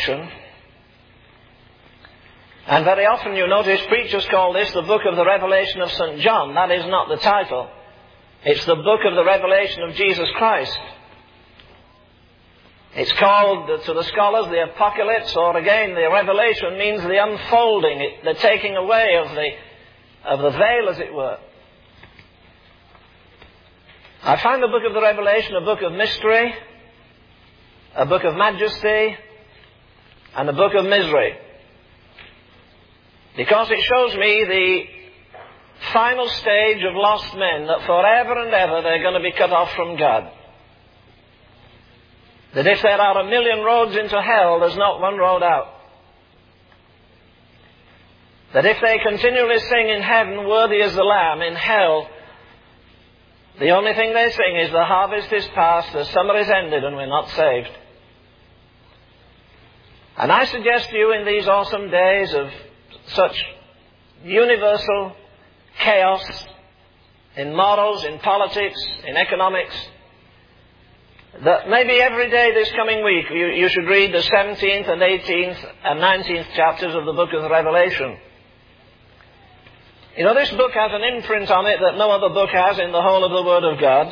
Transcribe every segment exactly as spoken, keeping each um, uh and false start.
Revelation. And very often, you notice, preachers call this the book of the Revelation of Saint John. That is not the title. It's the book of the Revelation of Jesus Christ. It's called, to the scholars, the Apocalypse, or again, the Revelation means the unfolding, the taking away of the, of the veil, as it were. I find the book of the Revelation a book of mystery, a book of majesty, and a book of misery. Because it shows me the final stage of lost men, that forever and ever they're going to be cut off from God. That if there are a million roads into hell, there's not one road out. That if they continually sing in heaven, worthy is the Lamb, in hell, the only thing they sing is the harvest is past, the summer is ended, and we're not saved. And I suggest to you in these awesome days of such universal chaos in morals, in politics, in economics, that maybe every day this coming week you, you should read the seventeenth and eighteenth and nineteenth chapters of the book of the Revelation. You know, this book has an imprint on it that no other book has in the whole of the Word of God.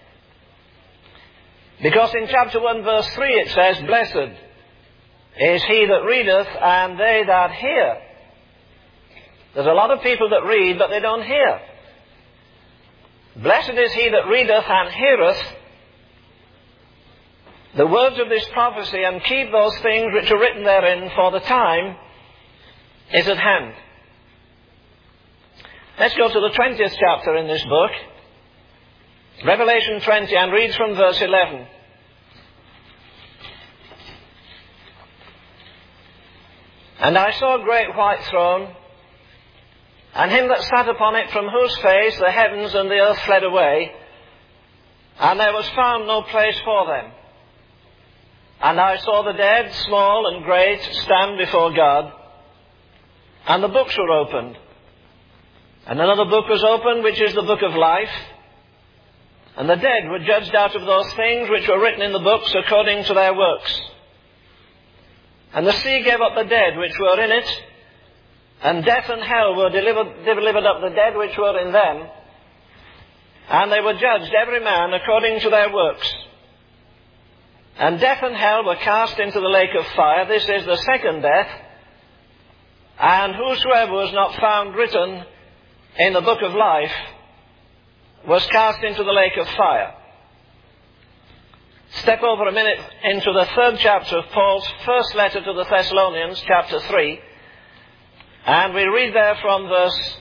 Because in chapter one verse three it says, "Blessed is he that readeth and they that hear." There's a lot of people that read, but they don't hear. Blessed is he that readeth and heareth the words of this prophecy, and keep those things which are written therein, for the time is at hand. Let's go to the twentieth chapter in this book, Revelation twenty, and read from verse eleven. "And I saw a great white throne, and him that sat upon it, from whose face the heavens and the earth fled away, and there was found no place for them. And I saw the dead, small and great, stand before God, and the books were opened. And another book was opened, which is the book of life. And the dead were judged out of those things which were written in the books according to their works. And the sea gave up the dead which were in it, and death and hell were delivered, delivered up the dead which were in them, and they were judged every man according to their works. And death and hell were cast into the lake of fire. This is the second death. And whosoever was not found written in the book of life was cast into the lake of fire." Step over a minute into the third chapter of Paul's first letter to the Thessalonians, chapter three. And we read there from verse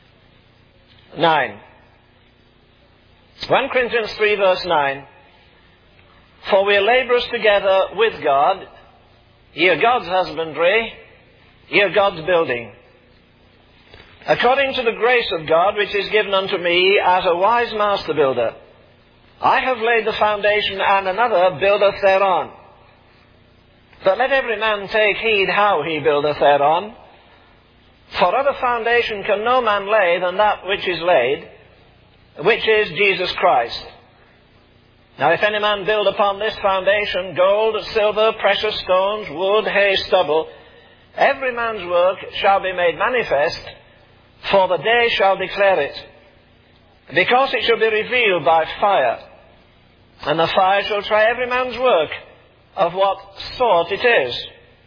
nine. First Corinthians three, verse nine. "For we are labourers together with God. Ye are God's husbandry, ye are God's building. According to the grace of God which is given unto me as a wise master builder, I have laid the foundation, and another buildeth thereon. But let every man take heed how he buildeth thereon. For other foundation can no man lay than that which is laid, which is Jesus Christ. Now if any man build upon this foundation gold, silver, precious stones, wood, hay, stubble, every man's work shall be made manifest, for the day shall declare it, because it shall be revealed by fire. And the fire shall try every man's work of what sort it is.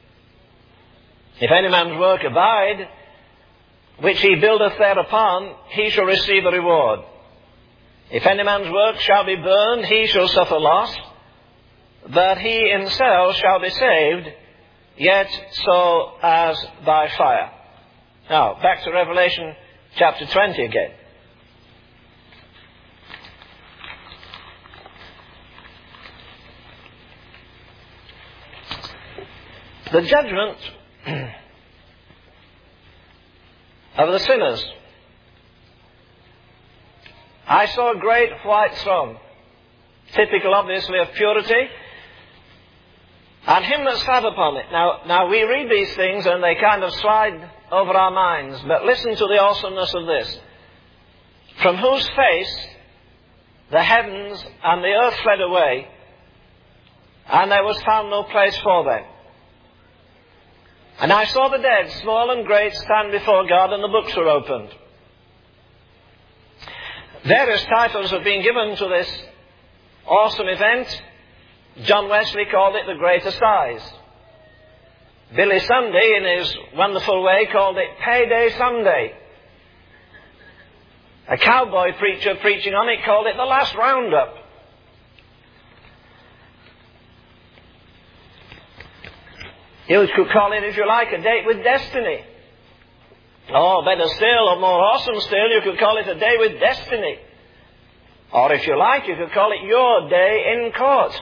If any man's work abide, which he buildeth thereupon, he shall receive a reward. If any man's work shall be burned, he shall suffer loss, but he himself shall be saved, yet so as by fire." Now, back to Revelation chapter twenty again. The judgment of the sinners. "I saw a great white throne," typical obviously of purity, "and him that sat upon it." Now, now we read these things and they kind of slide over our minds, but listen to the awesomeness of this. "From whose face the heavens and the earth fled away, and there was found no place for them." And I saw the dead, small and great, stand before God, and the books were opened. Various titles have been given to this awesome event. John Wesley called it the Great Assize. Billy Sunday, in his wonderful way, called it Payday Sunday. A cowboy preacher preaching on it called it the Last Roundup. You could call it, if you like, a date with destiny. Or better still, or more awesome still, you could call it a day with destiny. Or if you like, you could call it your day in court.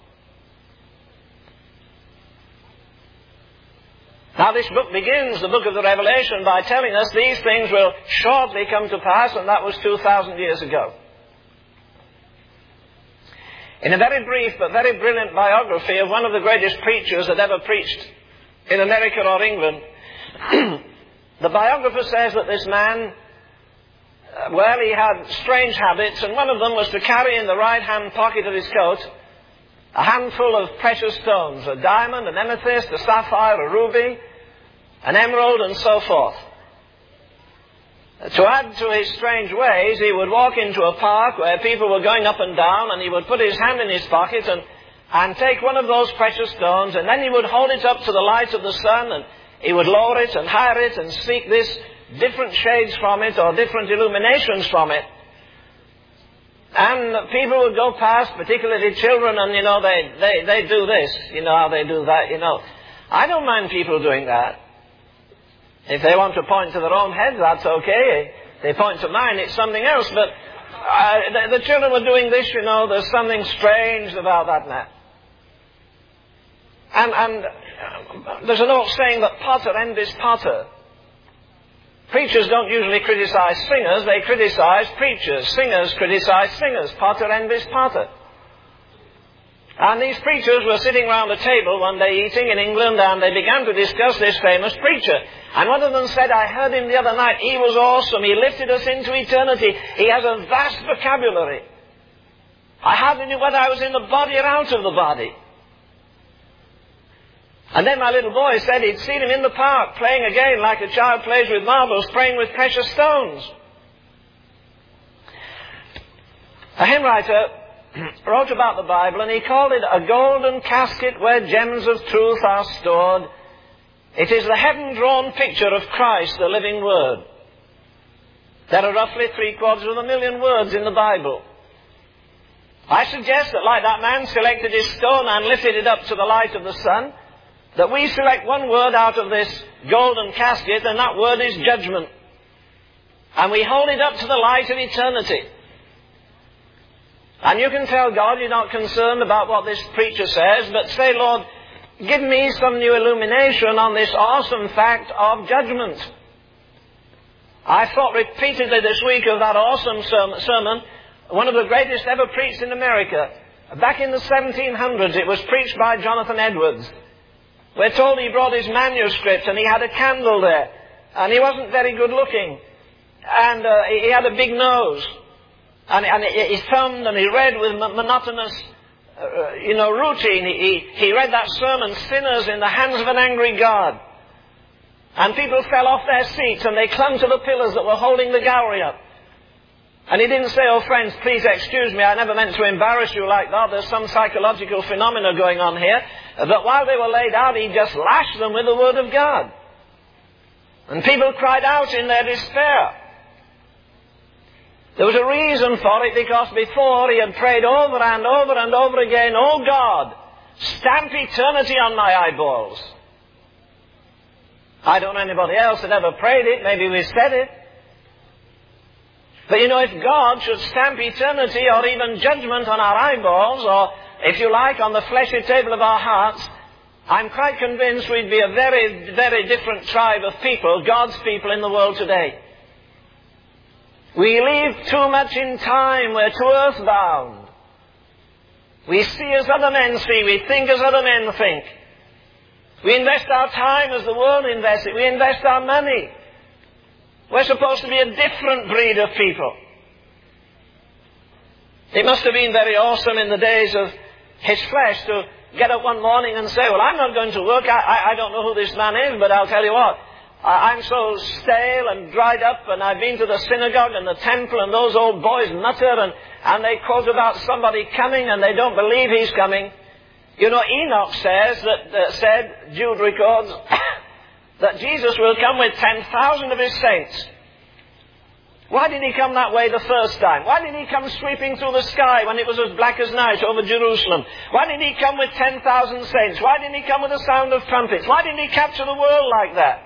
Now this book begins, the book of the Revelation, by telling us these things will shortly come to pass, and that was two thousand years ago. In a very brief but very brilliant biography of one of the greatest preachers that ever preached in America or England, the biographer says that this man, uh, well, he had strange habits, and one of them was to carry in the right-hand pocket of his coat a handful of precious stones, a diamond, an amethyst, a sapphire, a ruby, an emerald, and so forth. To add to his strange ways, he would walk into a park where people were going up and down, and he would put his hand in his pocket and, and take one of those precious stones, and then he would hold it up to the light of the sun, and he would lower it and higher it and seek this different shades from it or different illuminations from it. And people would go past, particularly children, and, you know, they, they, they do this. You know how they do that, you know. I don't mind people doing that. If they want to point to their own head, that's okay. If they point to mine, it's something else. But uh, the, the children were doing this, you know, there's something strange about that man. And, and uh, there's an old saying that potter envies potter. Preachers don't usually criticize singers, they criticize preachers. Singers criticize singers. Potter envies potter. And these preachers were sitting round a table one day eating in England, and they began to discuss this famous preacher. And one of them said, I heard him the other night, he was awesome, he lifted us into eternity, he has a vast vocabulary. I hardly knew whether I was in the body or out of the body. And then my little boy said he'd seen him in the park, playing a game like a child plays with marbles, playing with precious stones. A hymn writer wrote about the Bible, and he called it a golden casket where gems of truth are stored. It is the heaven-drawn picture of Christ, the living Word. There are roughly three-quarters of a million words in the Bible. I suggest that, like that man selected his stone and lifted it up to the light of the sun, that we select one word out of this golden casket, and that word is judgment. And we hold it up to the light of eternity. And you can tell God you're not concerned about what this preacher says, but say, Lord, give me some new illumination on this awesome fact of judgment. I thought repeatedly this week of that awesome sermon, one of the greatest ever preached in America. Back in the seventeen hundreds, it was preached by Jonathan Edwards. We're told he brought his manuscript, and he had a candle there, and he wasn't very good looking, and uh, he had a big nose. And, and he thumbed and he read with monotonous, uh, you know, routine. He, he, he read that sermon, Sinners in the Hands of an Angry God. And people fell off their seats and they clung to the pillars that were holding the gallery up. And he didn't say, oh friends, please excuse me, I never meant to embarrass you like that. There's some psychological phenomena going on here. But while they were laid out, he just lashed them with the Word of God. And people cried out in their despair. There was a reason for it, because before he had prayed over and over and over again, oh God, stamp eternity on my eyeballs. I don't know anybody else that ever prayed it. Maybe we said it. But you know, if God should stamp eternity or even judgment on our eyeballs, or if you like, on the fleshy table of our hearts, I'm quite convinced we'd be a very, very different tribe of people, God's people in the world today. We live too much in time. We're too earthbound. We see as other men see. We think as other men think. We invest our time as the world invests it. We invest our money. We're supposed to be a different breed of people. It must have been very awesome in the days of his flesh to, get up one morning and say, well, I'm not going to work. I, I, I don't know who this man is, but I'll tell you what. I, I'm so stale and dried up, and I've been to the synagogue and the temple, and those old boys mutter, and, and they quote about somebody coming, and they don't believe he's coming. You know, Enoch says that, uh, said, Jude records, that Jesus will come with ten thousand of his saints. Why did he come that way the first time? Why did he come sweeping through the sky when it was as black as night over Jerusalem? Why did he come with ten thousand saints? Why didn't he come with the sound of trumpets? Why didn't he capture the world like that?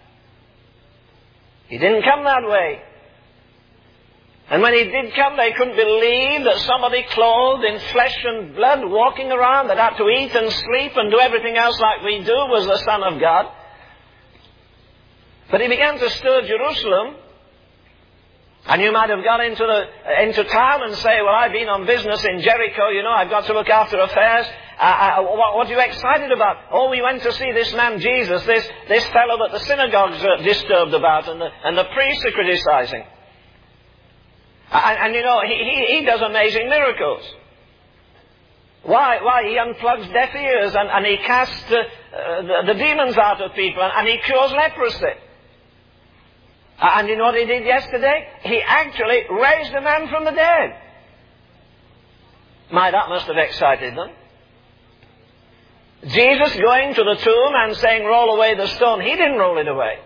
He didn't come that way. And when he did come, they couldn't believe that somebody clothed in flesh and blood, walking around, that had to eat and sleep and do everything else like we do, was the Son of God. But he began to stir Jerusalem. And you might have got into the into town and say, well, I've been on business in Jericho, you know, I've got to look after affairs. Uh, uh, what, what are you excited about? Oh, we went to see this man Jesus, this this fellow that the synagogues are disturbed about and the, and the priests are criticizing. And, and you know, he, he, he does amazing miracles. Why? Why? He unplugs deaf ears and, and he casts uh, uh, the, the demons out of people and, and he cures leprosy. And you know what he did yesterday? He actually raised a man from the dead. My, that must have excited them. Jesus going to the tomb and saying, roll away the stone. He didn't roll it away.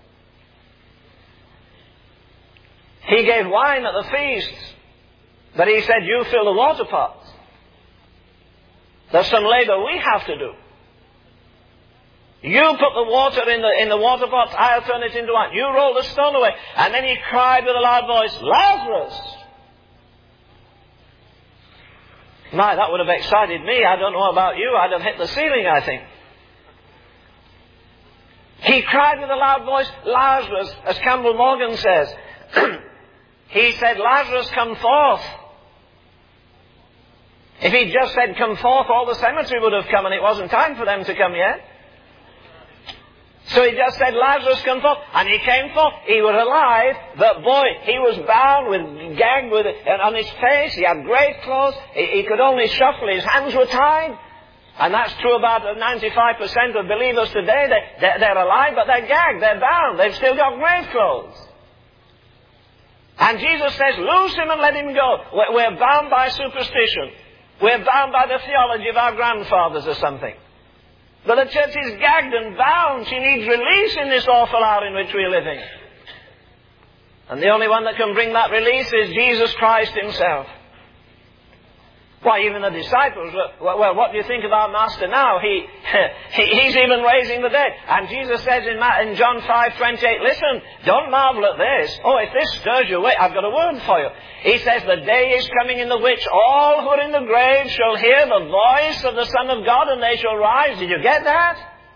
He gave wine at the feasts. But he said, you fill the water pots. There's some labor we have to do. You put the water in the in the water pots, I'll turn it into wine. You roll the stone away. And then he cried with a loud voice, Lazarus! My, that would have excited me. I don't know about you. I'd have hit the ceiling, I think. He cried with a loud voice, Lazarus, as Campbell Morgan says. He said, Lazarus, come forth. If he'd just said, come forth, all the cemetery would have come, and it wasn't time for them to come yet. So he just said, Lazarus, come forth. And he came forth. He was alive, but boy, he was bound with, gagged with, and on his face, he had grave clothes. He, he could only shuffle. His hands were tied. And that's true about ninety-five percent of believers today. They, they're, they're alive, but they're gagged. They're bound. They've still got grave clothes. And Jesus says, loose him and let him go. We're, we're bound by superstition. We're bound by the theology of our grandfathers or something. But the church is gagged and bound. She needs release in this awful hour in which we're living. And the only one that can bring that release is Jesus Christ himself. Why, even the disciples, well, what do you think of our Master now? He, he He's even raising the dead. And Jesus says in, in John five twenty-eight, listen, don't marvel at this. Oh, if this stirs you away, I've got a word for you. He says, the day is coming in the which all who are in the grave shall hear the voice of the Son of God and they shall rise. Did you get that?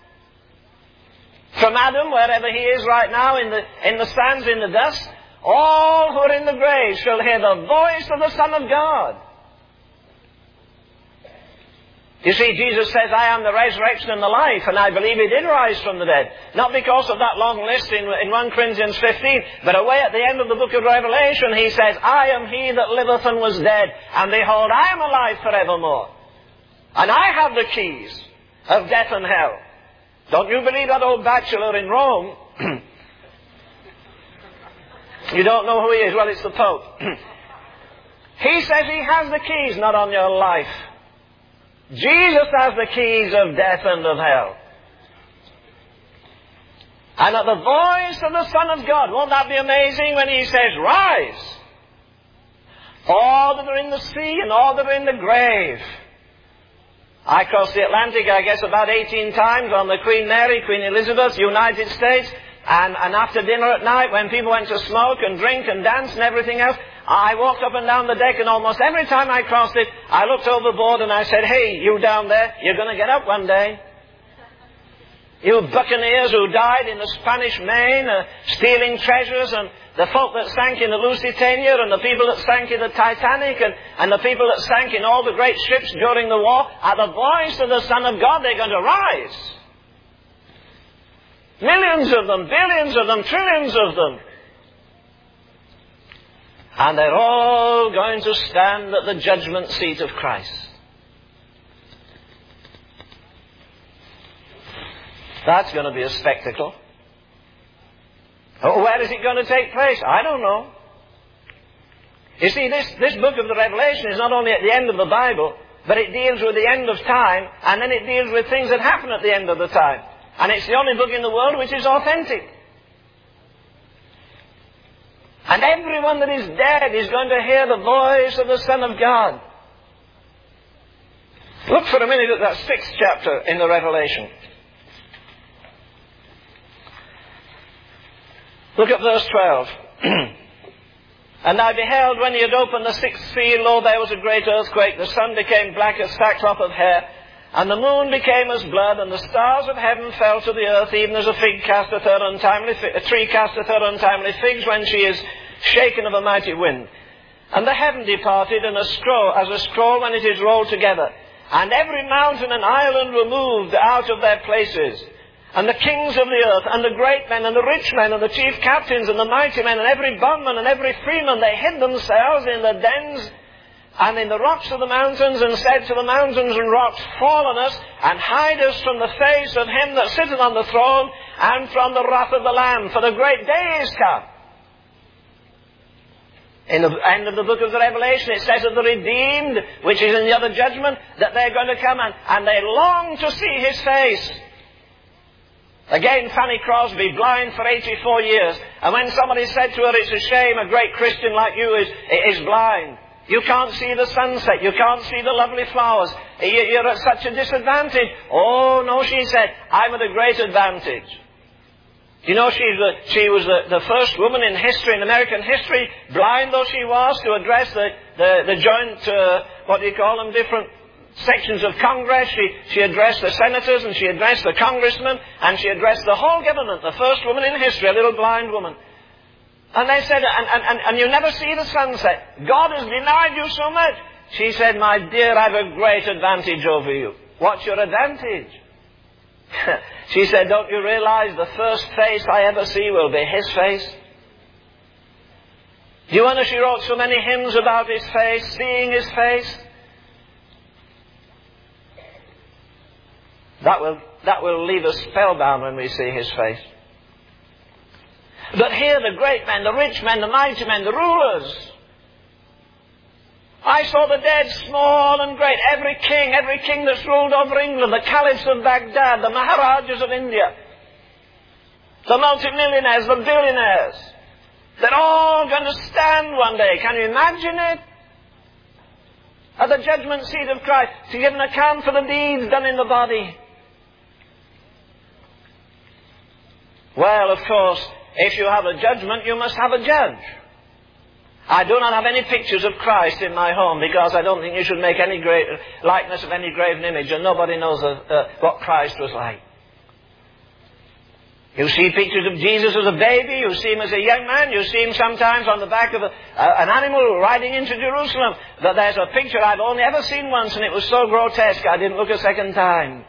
From Adam, wherever he is right now, in the, in the sands, in the dust, all who are in the grave shall hear the voice of the Son of God. You see, Jesus says, I am the resurrection and the life, and I believe he did rise from the dead. Not because of that long list in, in First Corinthians fifteen, but away at the end of the book of Revelation, he says, I am he that liveth and was dead, and behold, I am alive forevermore. And I have the keys of death and hell. Don't you believe that old bachelor in Rome? You don't know who he is? Well, it's the Pope. He says he has the keys, not on your life. Jesus has the keys of death and of hell. And at the voice of the Son of God, won't that be amazing when he says, rise? All that are in the sea and all that are in the grave. I crossed the Atlantic, I guess, about eighteen times on the Queen Mary, Queen Elizabeth, United States. And, and after dinner at night, when people went to smoke and drink and dance and everything else, I walked up and down the deck, and almost every time I crossed it, I looked overboard and I said, hey, you down there, you're going to get up one day. You buccaneers who died in the Spanish Main, uh, stealing treasures, and the folk that sank in the Lusitania, and the people that sank in the Titanic, and, and the people that sank in all the great ships during the war, at the voice of the Son of God, they're going to rise. Millions of them, billions of them, trillions of them. And they're all going to stand at the judgment seat of Christ. That's going to be a spectacle. Oh, where is it going to take place? I don't know. You see, this, this book of the Revelation is not only at the end of the Bible, but it deals with the end of time, and then it deals with things that happen at the end of the time. And it's the only book in the world which is authentic. And everyone that is dead is going to hear the voice of the Son of God. Look for a minute at that sixth chapter in the Revelation. Look at verse twelve. And I beheld when he had opened the sixth seal, lo, there was a great earthquake. The sun became black as sackcloth of hair, and the moon became as blood, and the stars of heaven fell to the earth, even as a fig casteth her untimely fi- a tree casteth her untimely figs when she is shaken of a mighty wind. And the heaven departed, and a scroll, as a scroll when it is rolled together. And every mountain and island were moved out of their places. And the kings of the earth, and the great men, and the rich men, and the chief captains, and the mighty men, and every bondman, and every freeman, they hid themselves in the dens and in the rocks of the mountains, and said to the mountains and rocks, fall on us, and hide us from the face of him that sitteth on the throne, and from the wrath of the Lamb, for the great day is come. In the end of the book of the Revelation, it says of the redeemed, which is in the other judgment, that they're going to come and, and they long to see his face. Again, Fanny Crosby, blind for eighty-four years. And when somebody said to her, it's a shame a great Christian like you is, is blind. You can't see the sunset. You can't see the lovely flowers. You're at such a disadvantage. Oh, no, she said, I'm at a great advantage. You know, she's the, she was the, the first woman in history, in American history, blind though she was, to address the, the, the joint, uh, what do you call them, different sections of Congress. She, she addressed the senators, and she addressed the congressmen, and she addressed the whole government, the first woman in history, a little blind woman. And they said, and, and, and, and you never see the sunset. God has denied you so much. She said, my dear, I have a great advantage over you. What's your advantage? She said, don't you realize the first face I ever see will be his face? Do you wonder she wrote so many hymns about his face, seeing his face? That will, that will leave us spellbound when we see his face. But here the great men, the rich men, the mighty men, the rulers. I saw the dead, small and great, every king, every king that's ruled over England, the caliphs of Baghdad, the Maharajas of India, the multimillionaires, the billionaires. They're all going to stand one day. Can you imagine it? At the judgment seat of Christ, to give an account for the deeds done in the body. Well, of course, if you have a judgment, you must have a judge. I do not have any pictures of Christ in my home, because I don't think you should make any great likeness of any graven image, and nobody knows uh, uh, what Christ was like. You see pictures of Jesus as a baby, you see him as a young man, you see him sometimes on the back of a, uh, an animal riding into Jerusalem. But there's a picture I've only ever seen once, and it was so grotesque I didn't look a second time.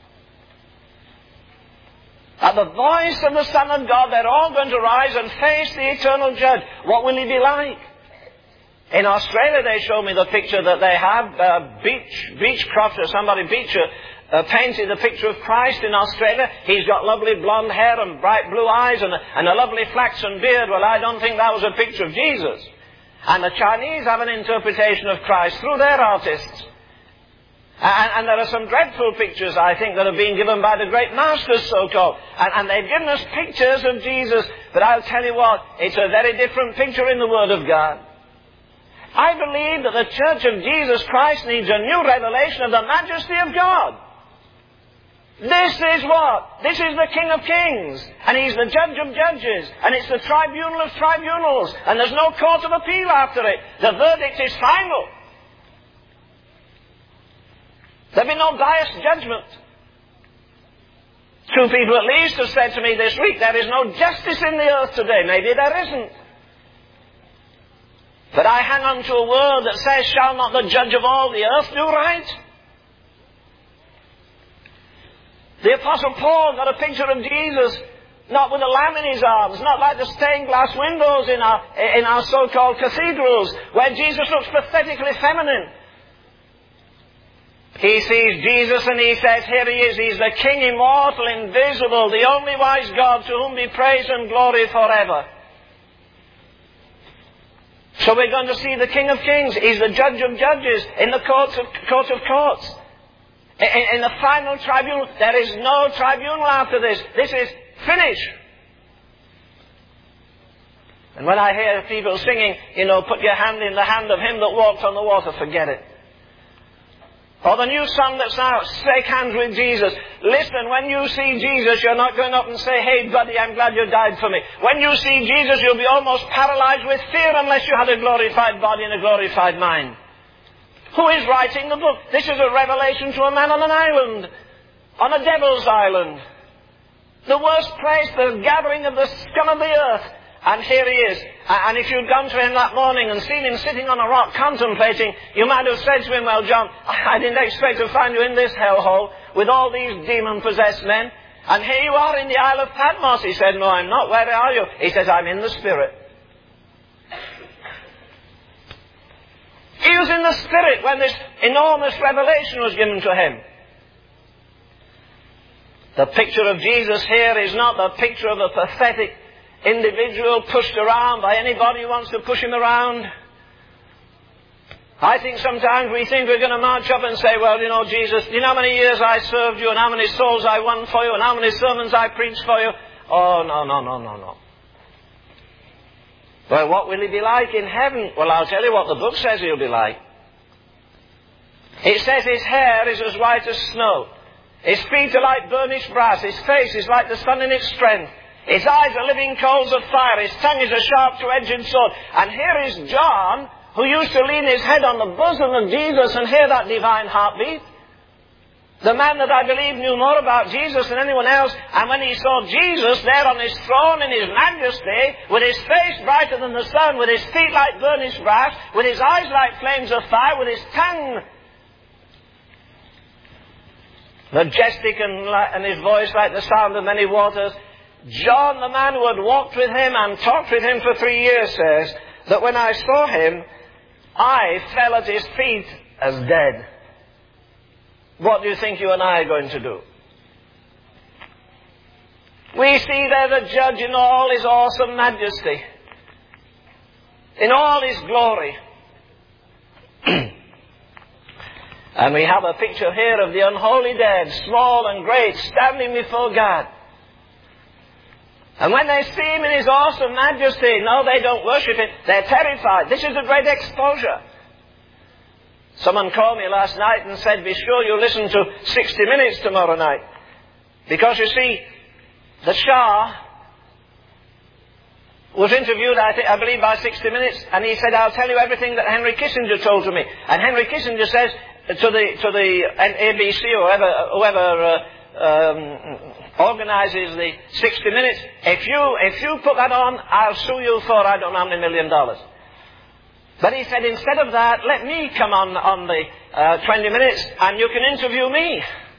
At the voice of the Son of God, they're all going to rise and face the eternal judge. What will he be like? In Australia, they showed me the picture that they have. Uh, Beach, Beechcroft or somebody, Beecher, uh, painted a picture of Christ in Australia. He's got lovely blonde hair and bright blue eyes and a, and a lovely flaxen beard. Well, I don't think that was a picture of Jesus. And the Chinese have an interpretation of Christ through their artists. And, and there are some dreadful pictures, I think, that have been given by the great masters, so-called. And, and they've given us pictures of Jesus. But I'll tell you what, it's a very different picture in the Word of God. I believe that the Church of Jesus Christ needs a new revelation of the majesty of God. This is what? This is the King of Kings. And He's the Judge of Judges. And it's the Tribunal of Tribunals. And there's no court of appeal after it. The verdict is final. There'll be no biased judgment. Two people at least have said to me this week, there is no justice in the earth today. Maybe there isn't. But I hang on to a word that says, shall not the judge of all the earth do right? The Apostle Paul got a picture of Jesus, not with a lamb in his arms, not like the stained glass windows in our, in our so-called cathedrals, where Jesus looks pathetically feminine. He sees Jesus and he says, here he is. He's the King, immortal, invisible, the only wise God, to whom be praise and glory forever. So we're going to see the King of Kings. He's the Judge of judges in the courts of, court of courts. In, in the final tribunal, there is no tribunal after this. This is finished. And when I hear people singing, you know, put your hand in the hand of him that walked on the water, forget it. Or the new song that's out, shake hands with Jesus. Listen, when you see Jesus, you're not going up and say, hey buddy, I'm glad you died for me. When you see Jesus, you'll be almost paralyzed with fear unless you had a glorified body and a glorified mind. Who is writing the book? This is a revelation to a man on an island, on a devil's island. The worst place, the gathering of the scum of the earth. And here he is. And if you'd gone to him that morning and seen him sitting on a rock contemplating, you might have said to him, well, John, I didn't expect to find you in this hellhole with all these demon-possessed men. And here you are in the Isle of Patmos. He said, no, I'm not. Where are you? He says, I'm in the Spirit. He was in the Spirit when this enormous revelation was given to him. The picture of Jesus here is not the picture of a pathetic individual pushed around by anybody who wants to push him around. I think sometimes we think we're going to march up and say, well, you know, Jesus, you know how many years I served you and how many souls I won for you and how many sermons I preached for you? Oh, no, no, no, no, no. Well, what will he be like in heaven? Well, I'll tell you what the book says he'll be like. It says his hair is as white as snow. His feet are like burnished brass. His face is like the sun in its strength. His eyes are living coals of fire. His tongue is a sharp two-edged sword. And here is John, who used to lean his head on the bosom of Jesus and hear that divine heartbeat. The man that I believe knew more about Jesus than anyone else. And when he saw Jesus there on his throne in his majesty, with his face brighter than the sun, with his feet like burnished brass, with his eyes like flames of fire, with his tongue majestic and, and his voice like the sound of many waters, John, the man who had walked with him and talked with him for three years, says that when I saw him, I fell at his feet as dead. What do you think you and I are going to do? We see there the Judge in all his awesome majesty, in all his glory. And we have a picture here of the unholy dead, small and great, standing before God. And when they see him in his awesome majesty, no, they don't worship him. They're terrified. This is a great exposure. Someone called me last night and said, be sure you listen to sixty minutes tomorrow night. Because you see, the Shah was interviewed, I, think, I believe, by sixty minutes, and he said, I'll tell you everything that Henry Kissinger told to me. And Henry Kissinger says to the to the A B C or whoever, whoever uh, um, organizes the sixty minutes, if you if you put that on, I'll sue you for I don't know how many million dollars. But he said, instead of that, let me come on on the uh, twenty minutes and you can interview me.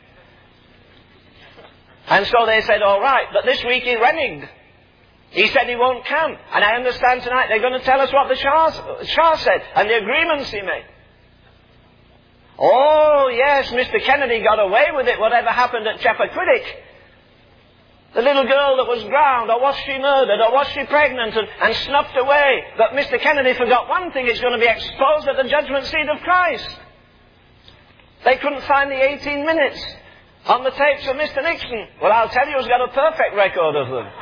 And so they said, all right, but this week he reneged. He said he won't come. And I understand tonight they're going to tell us what the Shah, Shah said and the agreements he made. Oh, yes, Mister Kennedy got away with it, whatever happened at Chappaquiddick. The little girl that was drowned, or was she murdered, or was she pregnant and, and snuffed away. But Mister Kennedy forgot one thing, it's going to be exposed at the judgment seat of Christ. They couldn't find the eighteen minutes on the tapes of Mister Nixon. Well, I'll tell you, he's got a perfect record of them.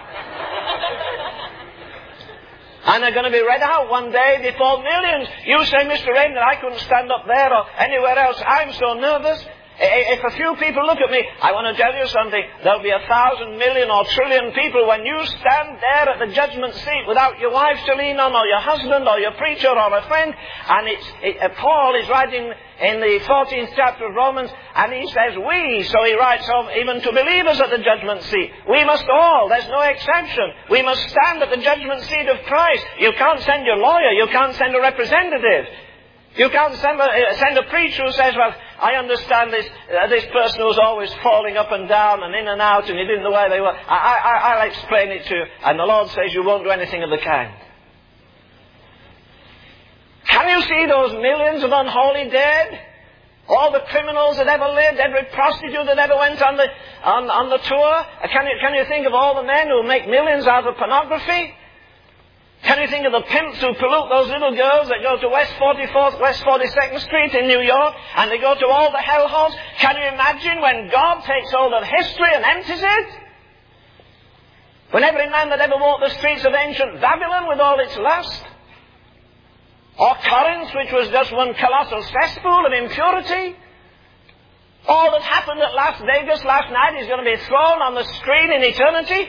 And they're going to be read out one day before millions. You say, Mister Raymond, I couldn't stand up there or anywhere else. I'm so nervous. If a few people look at me, I want to tell you something. There'll be a thousand million or trillion people when you stand there at the judgment seat without your wife to lean on, or your husband, or your preacher, or a friend. And it's, it, uh, Paul is writing in the fourteenth chapter of Romans, and he says, we, so he writes of even to believers at the judgment seat. We must all, there's no exception. We must stand at the judgment seat of Christ. You can't send your lawyer, you can't send a representative. You can't send a, send a preacher who says, well, I understand this uh, this person who's always falling up and down and in and out and you didn't know where they were. I, I, I'll explain it to you. And the Lord says you won't do anything of the kind. Can you see those millions of unholy dead? All the criminals that ever lived, every prostitute that ever went on the, on, on the tour. Can you, can you think of all the men who make millions out of pornography? Can you think of the pimps who pollute those little girls that go to West forty-fourth, West forty-second Street in New York, and they go to all the hellholes? Can you imagine when God takes hold of history and empties it? When every man that ever walked the streets of ancient Babylon with all its lust? Or Corinth, which was just one colossal cesspool of impurity? All that happened at Las Vegas last night is going to be thrown on the screen in eternity?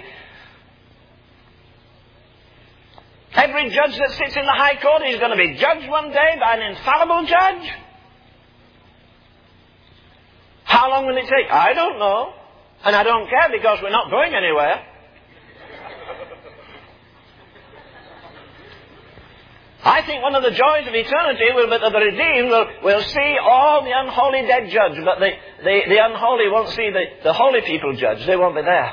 Every judge that sits in the High Court is going to be judged one day by an infallible judge? How long will it take? I don't know. And I don't care, because we're not going anywhere. I think one of the joys of eternity will be that the redeemed will, will see all the unholy dead judged, but the, the, the unholy won't see the, the holy people judged. They won't be there.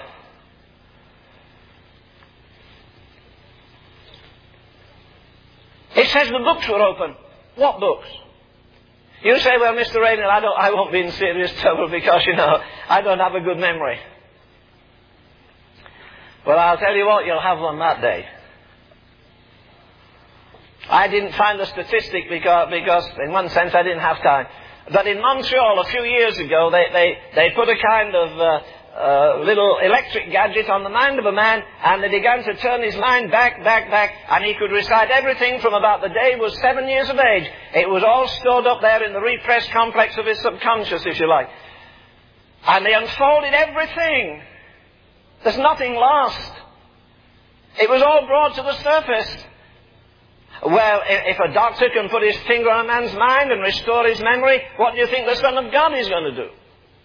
It says the books were open. What books? You say, well, Mister Raynell, I don't, I won't be in serious trouble because, you know, I don't have a good memory. Well, I'll tell you what, you'll have one that day. I didn't find the statistic because, because in one sense I didn't have time. But in Montreal a few years ago, they, they, they put a kind of uh, uh, little electric gadget on the mind of a man, and they began to turn his mind back, back, back, and he could recite everything from about the day he was seven years of age. It was all stored up there in the repressed complex of his subconscious, if you like. And they unfolded everything. There's nothing lost. It was all brought to the surface. Well, if a doctor can put his finger on a man's mind and restore his memory, what do you think the Son of God is going to do?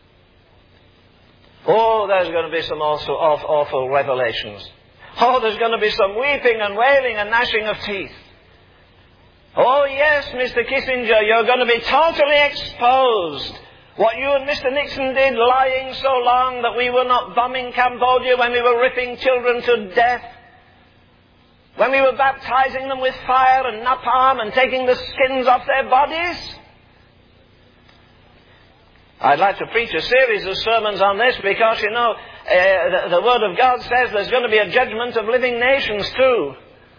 Oh, there's going to be some also awful, awful revelations. Oh, there's going to be some weeping and wailing and gnashing of teeth. Oh, yes, Mister Kissinger, you're going to be totally exposed. What you and Mister Nixon did, lying so long that we were not bombing Cambodia when we were ripping children to death. When we were baptizing them with fire and napalm and taking the skins off their bodies. I'd like to preach a series of sermons on this because, you know, uh, the, the Word of God says there's going to be a judgment of living nations too.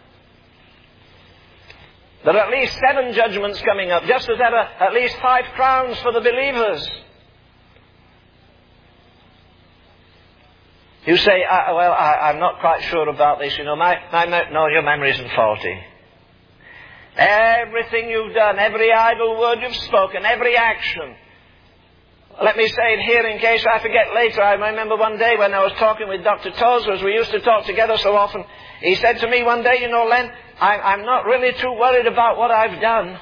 There are at least seven judgments coming up, just as there are at least five crowns for the believers. You say, uh, well, I, I'm not quite sure about this. You know, my, my, no, your memory isn't faulty. Everything you've done, every idle word you've spoken, every action. Let me say it here in case I forget later. I remember one day when I was talking with Doctor Tozer, as we used to talk together so often. He said to me one day, you know, Len, I, I'm not really too worried about what I've done.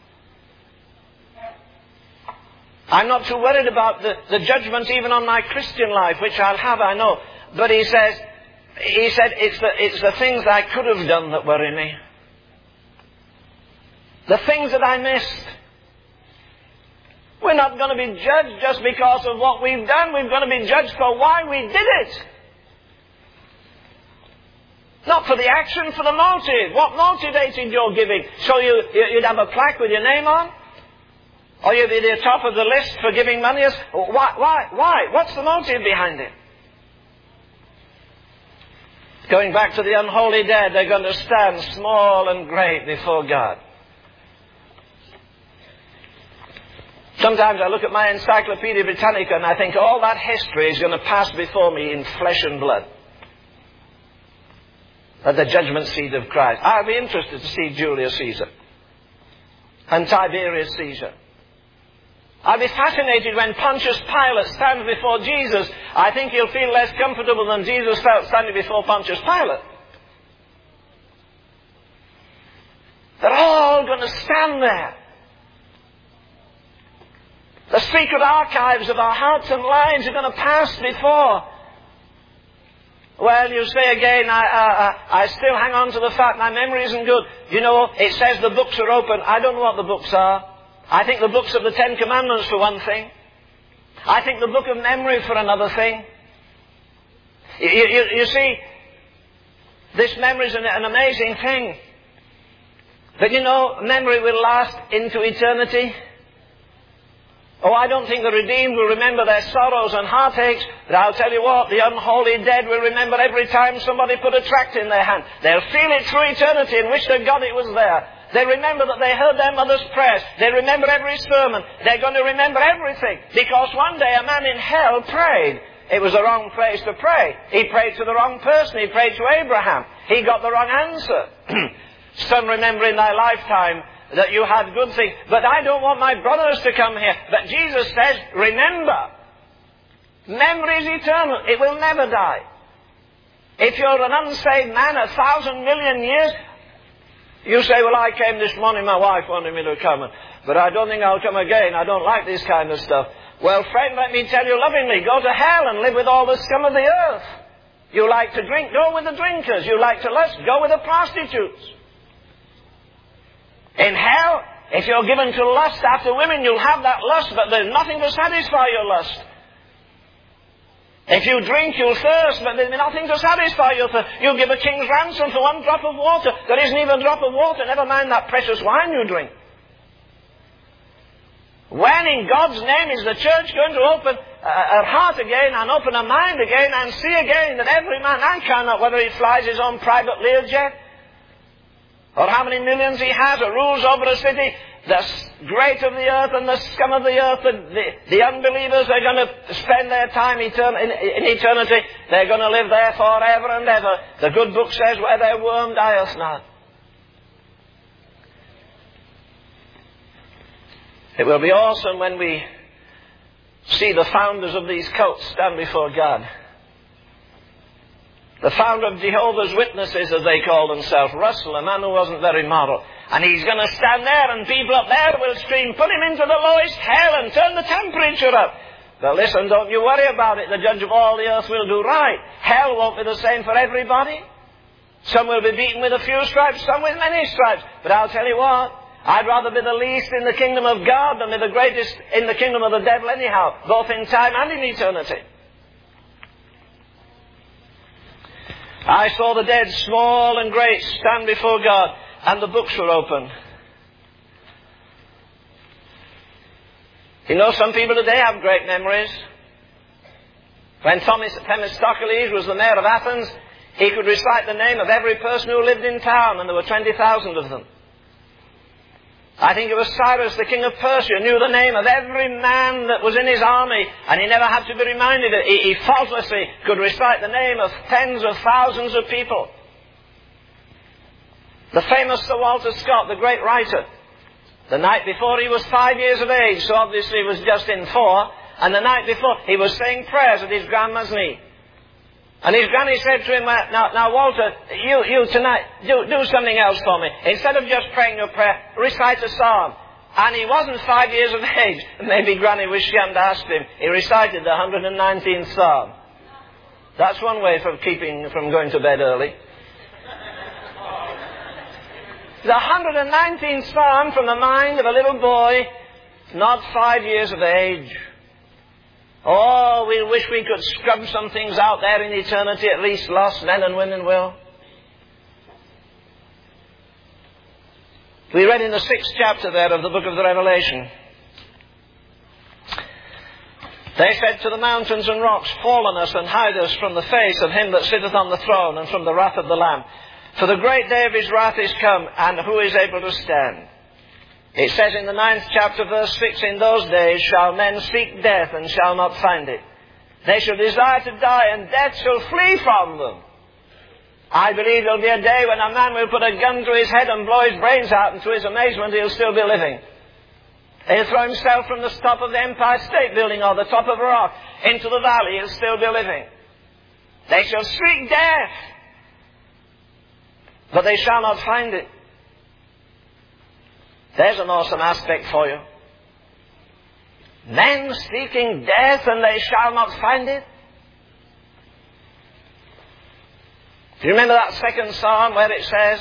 I'm not too worried about the, the judgment even on my Christian life, which I'll have, I know. But he says, he said, it's the, it's the things I could have done that worry me. The things that I missed. We're not going to be judged just because of what we've done. We're going to be judged for why we did it. Not for the action, for the motive. What motivated your giving? So you, you'd have a plaque with your name on? Or you'd be at the top of the list for giving money? Why? Why? Why? What's the motive behind it? Going back to the unholy dead, they're going to stand small and great before God. Sometimes I look at my Encyclopedia Britannica and I think all that history is going to pass before me in flesh and blood. At the judgment seat of Christ. I'll be interested to see Julius Caesar and Tiberius Caesar. I'll be fascinated when Pontius Pilate stands before Jesus. I think he'll feel less comfortable than Jesus felt standing before Pontius Pilate. They're all going to stand there. The secret archives of our hearts and lives are going to pass before. Well, you say again, I, I, I still hang on to the fact my memory isn't good. You know, it says the books are open. I don't know what the books are. I think the books of the Ten Commandments for one thing. I think the book of memory for another thing. You, you, you see, this memory is an, an amazing thing. But you know, memory will last into eternity. Oh, I don't think the redeemed will remember their sorrows and heartaches, but I'll tell you what, the unholy dead will remember every time somebody put a tract in their hand. They'll feel it through eternity and wish to God it was there. They remember that they heard their mother's prayers. They remember every sermon. They're going to remember everything, because one day a man in hell prayed. It was the wrong place to pray. He prayed to the wrong person. He prayed to Abraham. He got the wrong answer. Son, remember in thy lifetime that you had good things, but I don't want my brothers to come here. But Jesus says, remember. Memory is eternal. It will never die. If you're an unsaved man a thousand million years, you say, well, I came this morning, my wife wanted me to come, but I don't think I'll come again. I don't like this kind of stuff. Well, friend, let me tell you lovingly, go to hell and live with all the scum of the earth. You like to drink, go with the drinkers. You like to lust, go with the prostitutes. In hell, if you're given to lust after women, you'll have that lust, but there's nothing to satisfy your lust. If you drink, you'll thirst, but there's nothing to satisfy your thirst. You'll give a king's ransom for one drop of water. There isn't even a drop of water, never mind that precious wine you drink. When in God's name is the church going to open her heart again and open her mind again and see again that every man, I cannot, whether he flies his own private Learjet, or how many millions he has, or rules over a city, the great of the earth and the scum of the earth, the, the, the unbelievers, they're going to spend their time etern- in, in eternity. They're going to live there forever and ever. The good book says, where their worm dieth not. It will be awesome when we see the founders of these cults stand before God. The founder of Jehovah's Witnesses, as they call themselves, Russell, a man who wasn't very moral. And he's going to stand there and people up there will scream, put him into the lowest hell and turn the temperature up. But listen, don't you worry about it. The judge of all the earth will do right. Hell won't be the same for everybody. Some will be beaten with a few stripes, some with many stripes. But I'll tell you what, I'd rather be the least in the kingdom of God than be the greatest in the kingdom of the devil anyhow, both in time and in eternity. I saw the dead, small and great, stand before God, and the books were open. You know, some people today have great memories. When Thomas Themistocles was the mayor of Athens, he could recite the name of every person who lived in town, and there were twenty thousand of them. I think it was Cyrus, the king of Persia, knew the name of every man that was in his army, and he never had to be reminded. He, he faultlessly could recite the name of tens of thousands of people. The famous Sir Walter Scott, the great writer, the night before he was five years of age, so obviously he was just in four, and the night before he was saying prayers at his grandma's knee. And his granny said to him, now, now Walter, you, you tonight, do, do something else for me. Instead of just praying your prayer, recite a psalm. And he wasn't five years of age. Maybe granny wished she hadn't asked him. He recited the one hundred nineteenth psalm. That's one way from keeping, from going to bed early. The one hundred nineteenth psalm from the mind of a little boy, not five years of age. Oh, we wish we could scrub some things out there in eternity, at least lost men and women will. We read in the sixth chapter there of the book of the Revelation. They said to the mountains and rocks, fall on us and hide us from the face of him that sitteth on the throne and from the wrath of the Lamb. For the great day of his wrath is come, and who is able to stand? It says in the ninth chapter, verse six, in those days shall men seek death and shall not find it. They shall desire to die, and death shall flee from them. I believe there'll be a day when a man will put a gun to his head and blow his brains out, and to his amazement he'll still be living. He'll throw himself from the top of the Empire State Building or the top of a rock into the valley, he'll still be living. They shall seek death, but they shall not find it. There's an awesome aspect for you. Men seeking death and they shall not find it. Do you remember that second psalm where it says,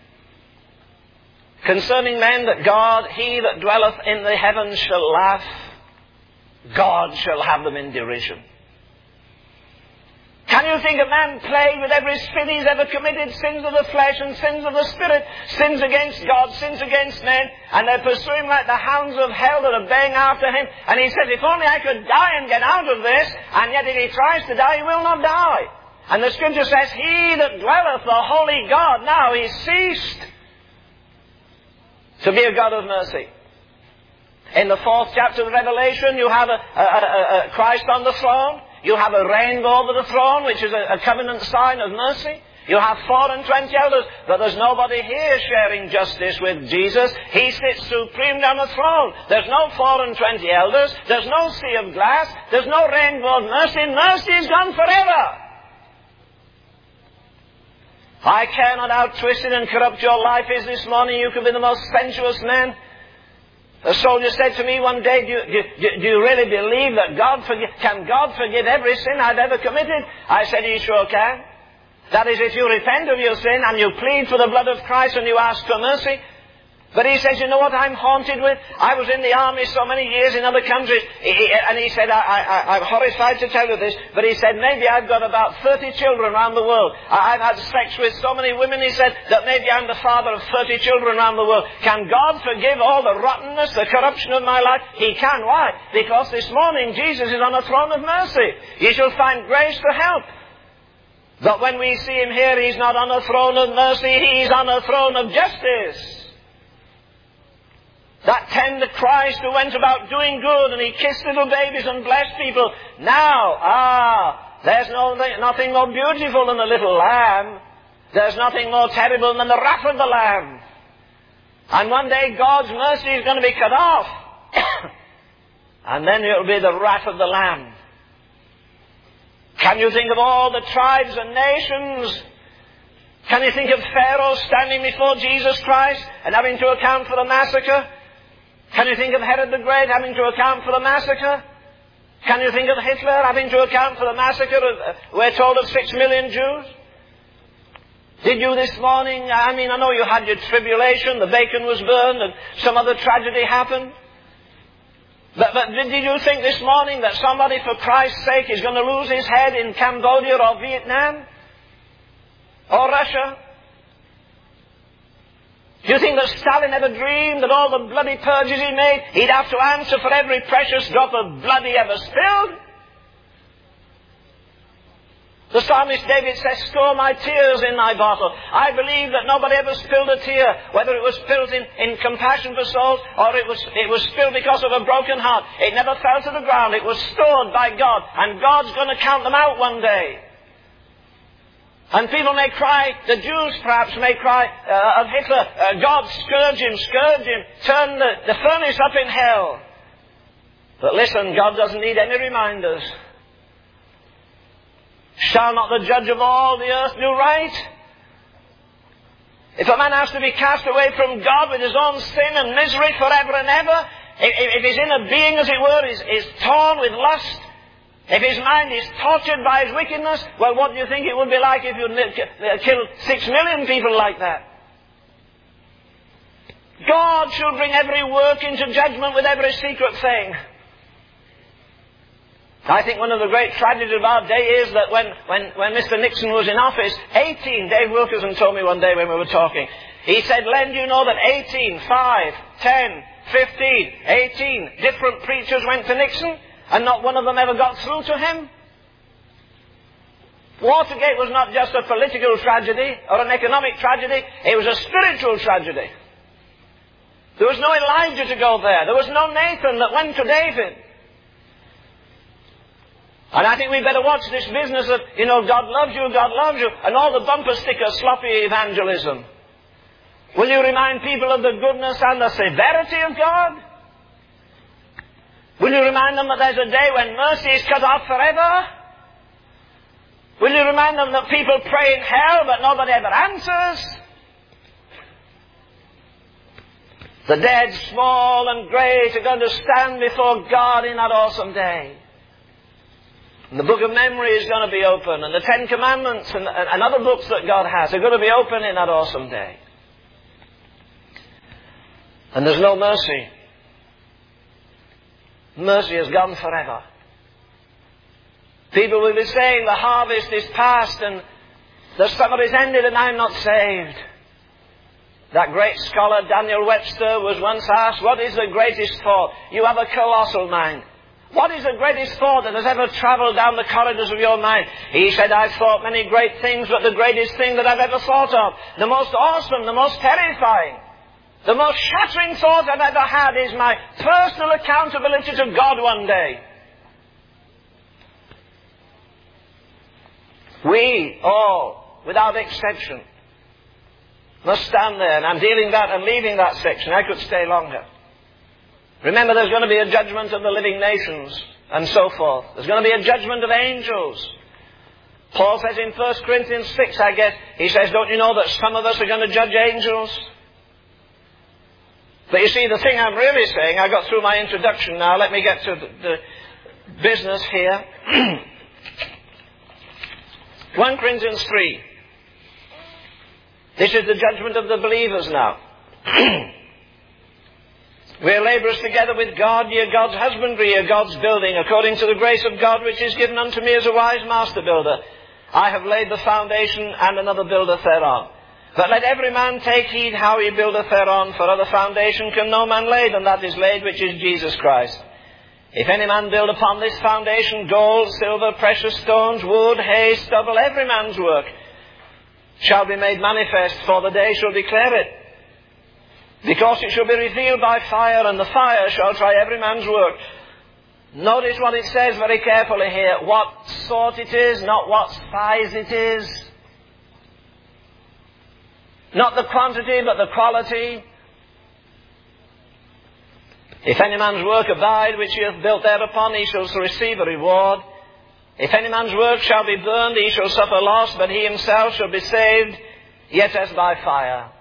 concerning men that God, he that dwelleth in the heavens shall laugh, God shall have them in derision. Can you think a man plagued with every sin he's ever committed, sins of the flesh and sins of the spirit, sins against God, sins against men, and they're pursuing like the hounds of hell that are baying after him, and he says, if only I could die and get out of this, and yet if he tries to die, he will not die. And the Scripture says, he that dwelleth the holy God, now he's ceased to be a God of mercy. In the fourth chapter of Revelation, you have a, a, a, a Christ on the throne. You have a rainbow over the throne, which is a, a covenant sign of mercy. You have four and twenty elders, but there's nobody here sharing justice with Jesus. He sits supreme on the throne. There's no four and twenty elders. There's no sea of glass. There's no rainbow of mercy. Mercy is gone forever. I care not how twisted and corrupt your life is this morning. You could be the most sensuous man. A soldier said to me one day, do you, do, do you really believe that God forgive, can God forgive every sin I've ever committed? I said, he sure can. That is, if you repent of your sin and you plead for the blood of Christ and you ask for mercy. But he says, you know what I'm haunted with? I was in the army so many years in other countries, and he said, I, I, I'm horrified to tell you this, but he said, maybe I've got about thirty children around the world. I've had sex with so many women, he said, that maybe I'm the father of thirty children around the world. Can God forgive all the rottenness, the corruption of my life? He can. Why? Because this morning Jesus is on a throne of mercy. You shall find grace to help. But when we see him here, he's not on a throne of mercy, he's on a throne of justice. That tender Christ who went about doing good and he kissed little babies and blessed people. Now, ah, there's no, nothing more beautiful than the little lamb. There's nothing more terrible than the wrath of the lamb. And one day God's mercy is going to be cut off. And then it will be the wrath of the lamb. Can you think of all the tribes and nations? Can you think of Pharaoh standing before Jesus Christ and having to account for the massacre? Can you think of Herod the Great having to account for the massacre? Can you think of Hitler having to account for the massacre of, uh, we're told, of six million Jews? Did you this morning, I mean, I know you had your tribulation, the bacon was burned and some other tragedy happened. But, but did you think this morning that somebody, for Christ's sake, is going to lose his head in Cambodia or Vietnam? Or Russia? Do you think that Stalin ever dreamed that all the bloody purges he made, he'd have to answer for every precious drop of blood he ever spilled? The psalmist David says, store my tears in thy bottle. I believe that nobody ever spilled a tear, whether it was spilled in, in compassion for souls or it was, it was spilled because of a broken heart. It never fell to the ground. It was stored by God, and God's going to count them out one day. And people may cry, the Jews perhaps may cry uh, of Hitler, uh, God, scourge him, scourge him, turn the, the furnace up in hell. But listen, God doesn't need any reminders. Shall not the judge of all the earth do right? If a man has to be cast away from God with his own sin and misery forever and ever, if, if his inner being, as it were, is, is torn with lust, if his mind is tortured by his wickedness, well, what do you think it would be like if you killed six million people like that? God shall bring every work into judgment with every secret thing. I think one of the great tragedies of our day is that when, when, when Mister Nixon was in office, eighteen, Dave Wilkerson told me one day when we were talking, he said, Len, do you know that eighteen, five, ten, fifteen, eighteen different preachers went to Nixon? And not one of them ever got through to him? Watergate was not just a political tragedy or an economic tragedy. It was a spiritual tragedy. There was no Elijah to go there. There was no Nathan that went to David. And I think we better watch this business of, you know, God loves you, God loves you, and all the bumper sticker sloppy evangelism. Will you remind people of the goodness and the severity of God? Will you remind them that there's a day when mercy is cut off forever? Will you remind them that people pray in hell but nobody ever answers? The dead, small and great, are going to stand before God in that awesome day. And the book of memory is going to be open, and the Ten Commandments and, and other books that God has are going to be open in that awesome day. And there's no mercy. Mercy is gone forever. People will be saying the harvest is past and the summer is ended and I'm not saved. That great scholar Daniel Webster was once asked, what is the greatest thought? You have a colossal mind. What is the greatest thought that has ever travelled down the corridors of your mind? He said, I've thought many great things, but the greatest thing that I've ever thought of, the most awesome, the most terrifying, the most shattering thought I've ever had is my personal accountability to God one day. We all, without exception, must stand there, and I'm dealing that and leaving that section. I could stay longer. Remember, there's going to be a judgment of the living nations, and so forth. There's going to be a judgment of angels. Paul says in First Corinthians six, I guess, he says, don't you know that some of us are going to judge angels? But you see, the thing I'm really saying, I got through my introduction now, let me get to the, the business here. First Corinthians three. This is the judgment of the believers now. We are labourers together with God, ye are God's husbandry, ye are God's building, according to the grace of God which is given unto me as a wise master builder. I have laid the foundation, and another buildeth thereon. But let every man take heed how he buildeth thereon, for other foundation can no man lay than that is laid, which is Jesus Christ. If any man build upon this foundation gold, silver, precious stones, wood, hay, stubble, every man's work shall be made manifest, for the day shall declare it. Because it shall be revealed by fire, and the fire shall try every man's work. Notice what it says very carefully here. What sort it is, not what size it is. Not the quantity, but the quality. If any man's work abide, which he hath built thereupon, he shall receive a reward. If any man's work shall be burned, he shall suffer loss, but he himself shall be saved, yet as by fire.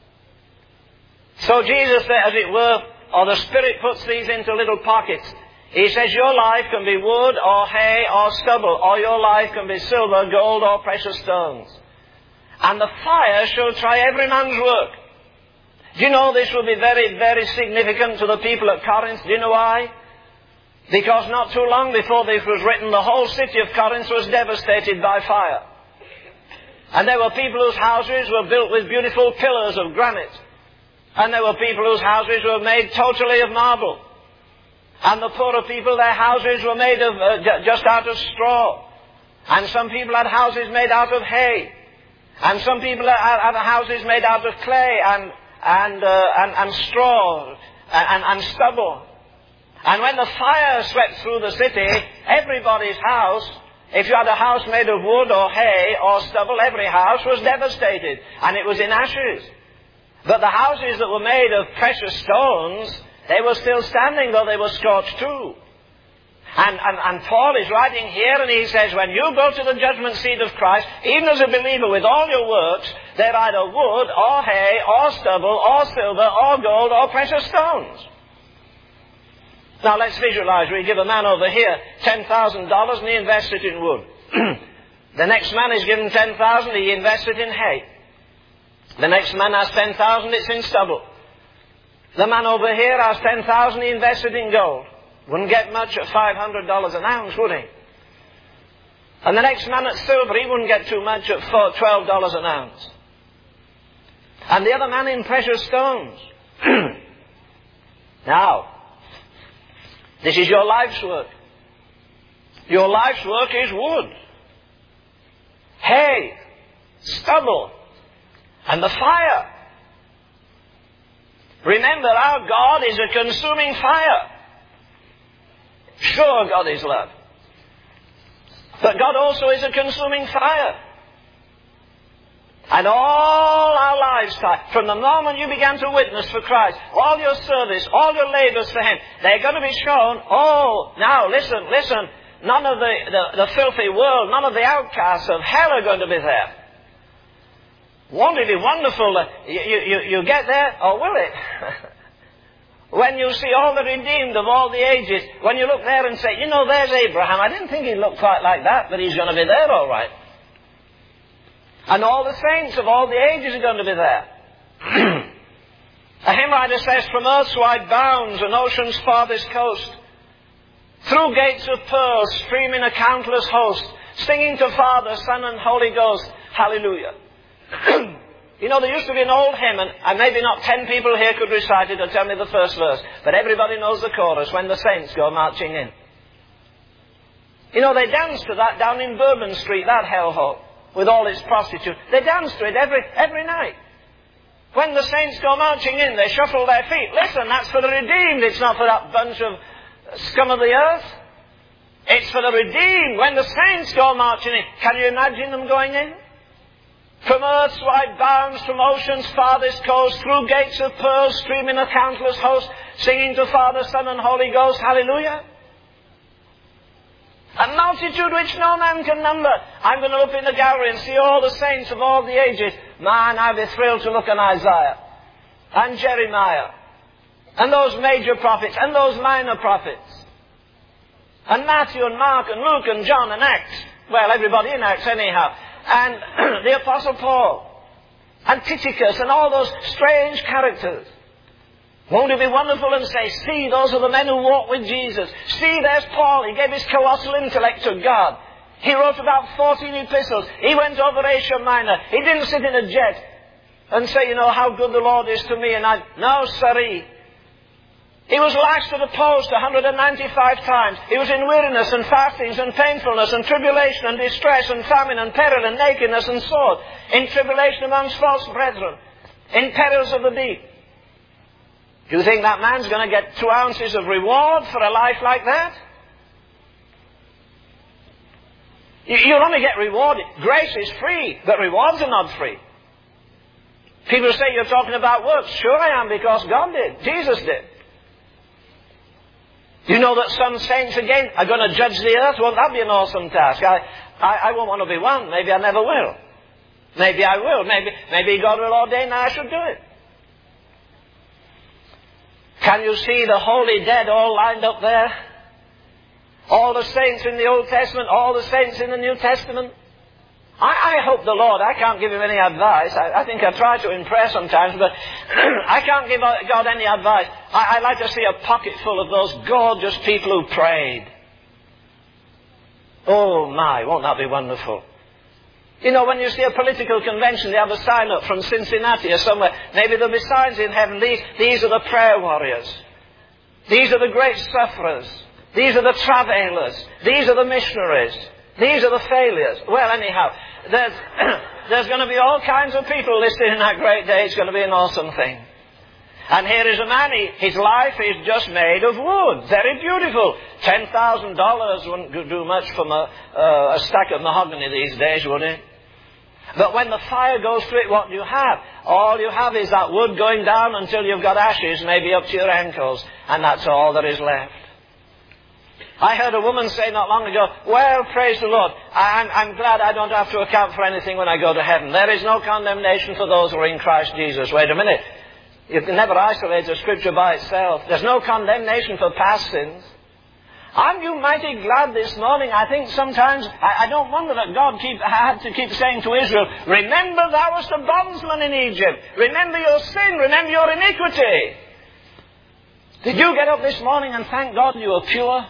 So Jesus, as it were, or the Spirit puts these into little pockets. He says your life can be wood or hay or stubble, or your life can be silver, gold or precious stones. And the fire shall try every man's work. Do you know this will be very, very significant to the people at Corinth? Do you know why? Because not too long before this was written, the whole city of Corinth was devastated by fire. And there were people whose houses were built with beautiful pillars of granite. And there were people whose houses were made totally of marble. And the poorer people, their houses were made of uh, j- just out of straw. And some people had houses made out of hay. And some people had, had houses made out of clay and and uh, and, and straw and, and, and stubble. And when the fire swept through the city, everybody's house, if you had a house made of wood or hay or stubble, every house was devastated. And it was in ashes. But the houses that were made of precious stones, they were still standing, though they were scorched too. And, and, and Paul is writing here, and he says, when you go to the judgment seat of Christ, even as a believer with all your works, they're either wood or hay or stubble or silver or gold or precious stones. Now let's visualize. We give a man over here ten thousand dollars and he invests it in wood. The next man is given ten thousand dollars, he invests it in hay. The next man has ten thousand dollars, it's in stubble. The man over here has ten thousand dollars, he invested in gold. Wouldn't get much at five hundred dollars an ounce, would he? And the next man at silver, he wouldn't get too much at twelve dollars an ounce. And the other man in precious stones. Now, this is your life's work. Your life's work is wood, hay, stubble, and the fire. Remember, our God is a consuming fire. Sure, God is love. But God also is a consuming fire. And all our lives, from the moment you began to witness for Christ, all your service, all your labors for Him, they're going to be shown. Oh, now listen, listen. None of the, the, the filthy world, none of the outcasts of hell are going to be there. Won't it be wonderful that you, you, you get there, or will it? When you see all the redeemed of all the ages, when you look there and say, you know, there's Abraham. I didn't think he'd look quite like that, but he's going to be there all right. And all the saints of all the ages are going to be there. A hymn writer says, from earth's wide bounds and ocean's farthest coast, through gates of pearl, streaming a countless host, singing to Father, Son, and Holy Ghost. Hallelujah. You know, there used to be an old hymn, and, and maybe not ten people here could recite it or tell me the first verse, but everybody knows the chorus, when the saints go marching in. You know, they dance to that down in Bourbon Street, that hellhole, with all its prostitutes. They dance to it every, every night. When the saints go marching in, they shuffle their feet. Listen, that's for the redeemed. It's not for that bunch of scum of the earth. It's for the redeemed. When the saints go marching in, can you imagine them going in? From earth's wide bounds, from ocean's farthest coast, through gates of pearl, streaming a countless host, singing to Father, Son, and Holy Ghost. Hallelujah. A multitude which no man can number. I'm going to look in the gallery and see all the saints of all the ages. Man, I'll be thrilled to look at Isaiah and Jeremiah and those major prophets and those minor prophets and Matthew and Mark and Luke and John and Acts. Well, everybody in Acts anyhow. And the Apostle Paul and Tychicus and all those strange characters. Won't it be wonderful and say, see, those are the men who walk with Jesus. See, there's Paul. He gave his colossal intellect to God. He wrote about fourteen epistles. He went over Asia Minor. He didn't sit in a jet and say, you know, how good the Lord is to me. And I, no, sirree. He was lashed to the post one hundred ninety-five times. He was in weariness and fastings and painfulness and tribulation and distress and famine and peril and nakedness and sword. In tribulation amongst false brethren. In perils of the deep. Do you think that man's going to get two ounces of reward for a life like that? You'll only get rewarded. Grace is free, but rewards are not free. People say you're talking about works. Sure I am, because God did. Jesus did. You know that some saints again are going to judge the earth? Won't that be an awesome task? I, I, I won't want to be one. Maybe I never will. Maybe I will. Maybe, maybe God will ordain that I should do it. Can you see the holy dead all lined up there? All the saints in the Old Testament, all the saints in the New Testament. I, I hope the Lord, I can't give him any advice. I, I think I try to impress sometimes, but I can't give God any advice. I, I'd like to see a pocket full of those gorgeous people who prayed. Oh my, won't that be wonderful? You know, when you see a political convention, they have a sign up from Cincinnati or somewhere. Maybe there'll be signs in heaven. These, these are the prayer warriors. These are the great sufferers. These are the travailers. These are the missionaries. These are the failures. Well, anyhow, there's, there's going to be all kinds of people listed in that great day. It's going to be an awesome thing. And here is a man, he, his life is just made of wood. Very beautiful. ten thousand dollars wouldn't do much from a, uh, a stack of mahogany these days, would it? But when the fire goes through it, what do you have? All you have is that wood going down until you've got ashes, maybe up to your ankles. And that's all there is left. I heard a woman say not long ago, well, praise the Lord, I'm, I'm glad I don't have to account for anything when I go to heaven. There is no condemnation for those who are in Christ Jesus. Wait a minute. You can never isolate the Scripture by itself. There's no condemnation for past sins. Aren't you mighty glad this morning? I think sometimes, I, I don't wonder that God keep, had to keep saying to Israel, remember thou wast a bondsman in Egypt. Remember your sin. Remember your iniquity. Did you get up this morning and thank God you were pure?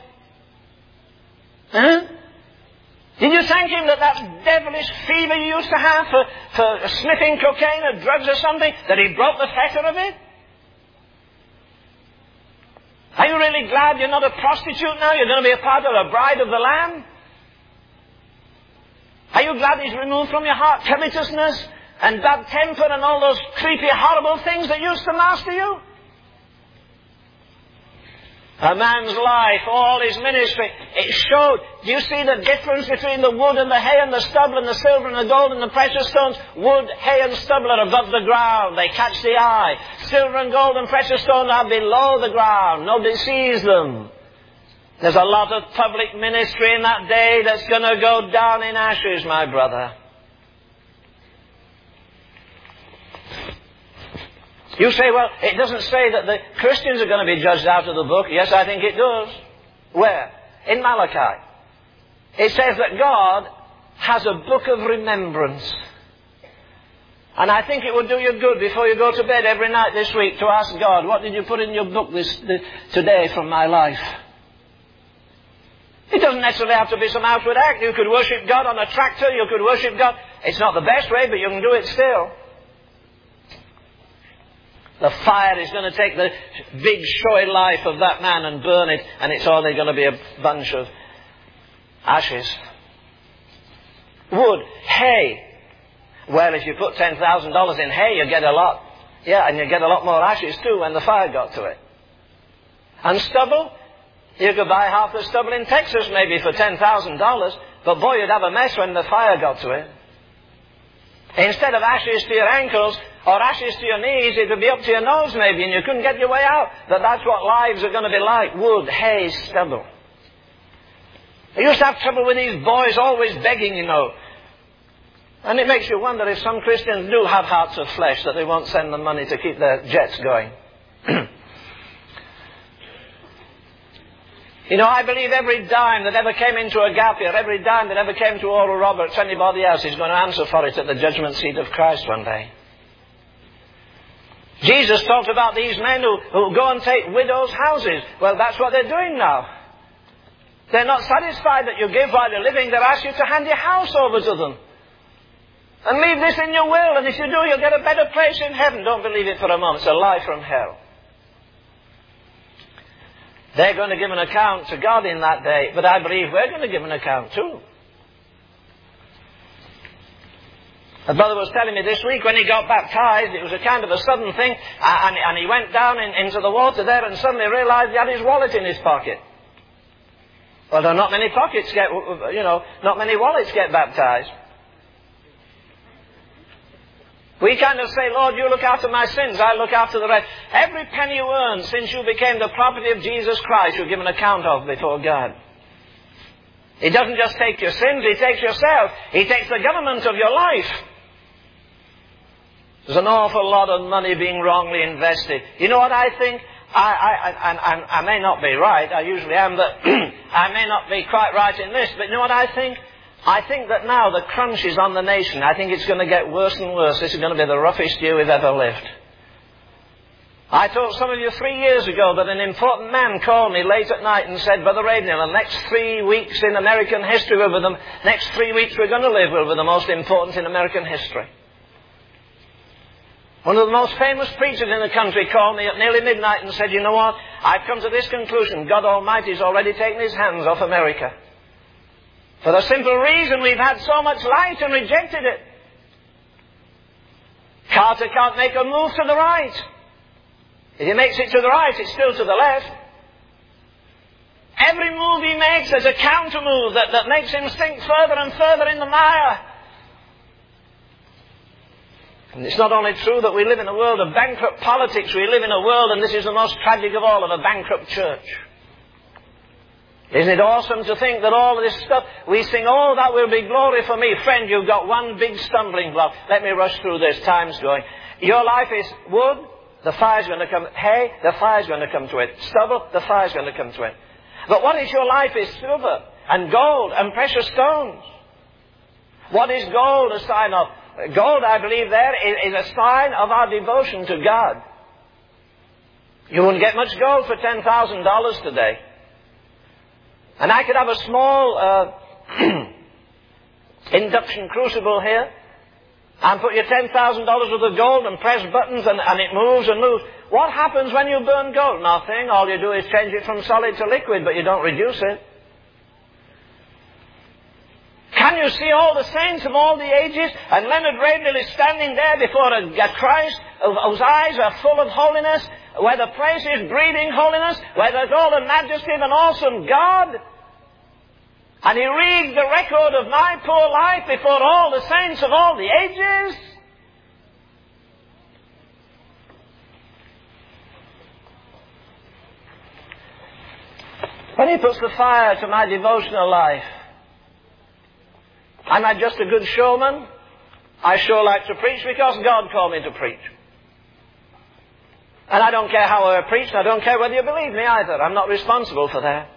Huh? Did you thank him that that devilish fever you used to have for, for sniffing cocaine or drugs or something, that he broke the fetter of it? Are you really glad you're not a prostitute now? You're going to be a part of a bride of the Lamb? Are you glad he's removed from your heart covetousness and bad temper and all those creepy, horrible things that used to master you? A man's life, all his ministry, it showed. Do you see the difference between the wood and the hay and the stubble and the silver and the gold and the precious stones? Wood, hay and stubble are above the ground. They catch the eye. Silver and gold and precious stones are below the ground. Nobody sees them. There's a lot of public ministry in that day that's going to go down in ashes, my brother. You say, well, it doesn't say that the Christians are going to be judged out of the book. Yes, I think it does. Where? In Malachi. It says that God has a book of remembrance. And I think it would do you good before you go to bed every night this week to ask God, what did you put in your book this, this today from my life? It doesn't necessarily have to be some outward act. You could worship God on a tractor. You could worship God. It's not the best way, but you can do it still. The fire is going to take the big showy life of that man and burn it, and it's only going to be a bunch of ashes. Wood, hay. Well, if you put ten thousand dollars in hay, you get a lot. Yeah, and you get a lot more ashes too when the fire got to it. And stubble, you could buy half the stubble in Texas maybe for ten thousand dollars, but boy, you'd have a mess when the fire got to it. Instead of ashes to your ankles or ashes to your knees, it would be up to your nose maybe, and you couldn't get your way out. But that's what lives are going to be like. Wood, hay, stubble. I used to have trouble with these boys always begging, you know. And it makes you wonder if some Christians do have hearts of flesh, that they won't send them money to keep their jets going. You know, I believe every dime that ever came into a gap here, every dime that ever came to Oral Roberts, anybody else is going to answer for it at the judgment seat of Christ one day. Jesus talked about these men who, who go and take widows' houses. Well, that's what they're doing now. They're not satisfied that you give while you're living. They'll ask you to hand your house over to them. And leave this in your will, and if you do, you'll get a better place in heaven. Don't believe it for a moment. It's a lie from hell. They're going to give an account to God in that day, but I believe we're going to give an account too. A brother was telling me this week when he got baptized, it was a kind of a sudden thing, and, and he went down in, into the water there and suddenly realized he had his wallet in his pocket. Well, there are not many pockets get, you know, not many wallets get baptized. We kind of say, Lord, you look after my sins, I look after the rest. Every penny you earn since you became the property of Jesus Christ, you give an account of before God. He doesn't just take your sins, He takes yourself. He takes the government of your life. There's an awful lot of money being wrongly invested. You know what I think? I, I, I, I, I may not be right, I usually am, but I may not be quite right in this, but you know what I think? I think that now the crunch is on the nation. I think it's going to get worse and worse. This is going to be the roughest year we've ever lived. I told some of you three years ago that an important man called me late at night and said, Brother Ravenhill, the next three weeks in American history will be the next three weeks we're going to live will be the most important in American history. One of the most famous preachers in the country called me at nearly midnight and said, you know what, I've come to this conclusion. God Almighty's already taken His hands off America. For the simple reason we've had so much light and rejected it. Carter can't make a move to the right. If he makes it to the right, it's still to the left. Every move he makes is a counter move that, that makes him sink further and further in the mire. And it's not only true that we live in a world of bankrupt politics, we live in a world, and this is the most tragic of all, of a bankrupt church. Isn't it awesome to think that all of this stuff, we sing, oh, that will be glory for me. Friend, you've got one big stumbling block. Let me rush through this. Time's going. Your life is wood, the fire's going to come. Hay, the fire's going to come to it. Stubble, the fire's going to come to it. But what is your life is silver and gold and precious stones. What is gold a sign of? Gold, I believe there, is a sign of our devotion to God. You wouldn't get much gold for ten thousand dollars today. And I could have a small uh, induction crucible here and put your ten thousand dollars worth of gold and press buttons and, and it moves and moves. What happens when you burn gold? Nothing. All you do is change it from solid to liquid, but you don't reduce it. Can you see all the saints of all the ages? And Leonard Ravenhill is standing there before a, a Christ whose eyes are full of holiness, where the place is breathing holiness, where there's all the majesty of an awesome God. And he reads the record of my poor life before all the saints of all the ages. When he puts the fire to my devotional life, am I just a good showman? I sure like to preach because God called me to preach. And I don't care how I preach, and I don't care whether you believe me either. I'm not responsible for that.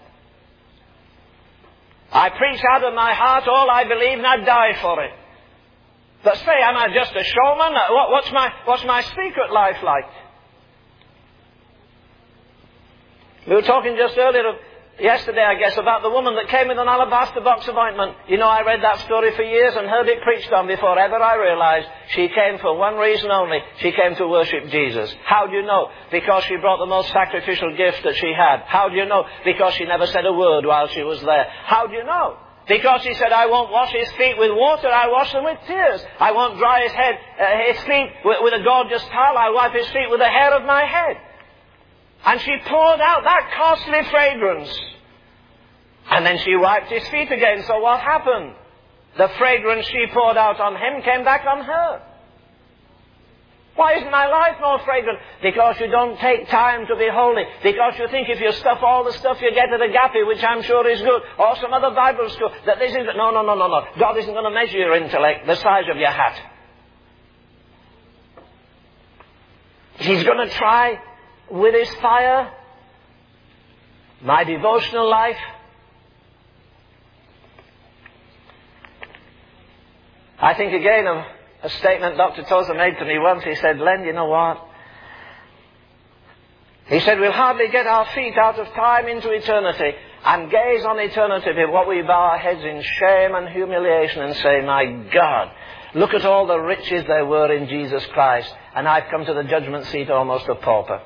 I preach out of my heart all I believe, and I die for it. But say, am I just a showman? What, what's my, what's my secret life like? We were talking just earlier of yesterday, I guess, about the woman that came with an alabaster box of ointment. You know, I read that story for years and heard it preached on before ever I realized she came for one reason only. She came to worship Jesus. How do you know? Because she brought the most sacrificial gift that she had. How do you know? Because she never said a word while she was there. How do you know? Because he said, I won't wash his feet with water, I'll wash them with tears. I won't dry his head, uh, his feet with, with a gorgeous towel, I'll wipe his feet with the hair of my head. And she poured out that costly fragrance. And then she wiped his feet again. So what happened? The fragrance she poured out on him came back on her. Why isn't my life more fragrant? Because you don't take time to be holy. Because you think if you stuff all the stuff you get at Agape, which I'm sure is good, or some other Bible school, that this is... No, no, no, no, no. God isn't going to measure your intellect the size of your hat. He's going to try with his fire my devotional life. I think again of a statement Doctor Tozer made to me once. He said, Len, you know what? He said, we'll hardly get our feet out of time into eternity and gaze on eternity before we bow our heads in shame and humiliation and say, my God, look at all the riches there were in Jesus Christ, and I've come to the judgment seat almost a pauper.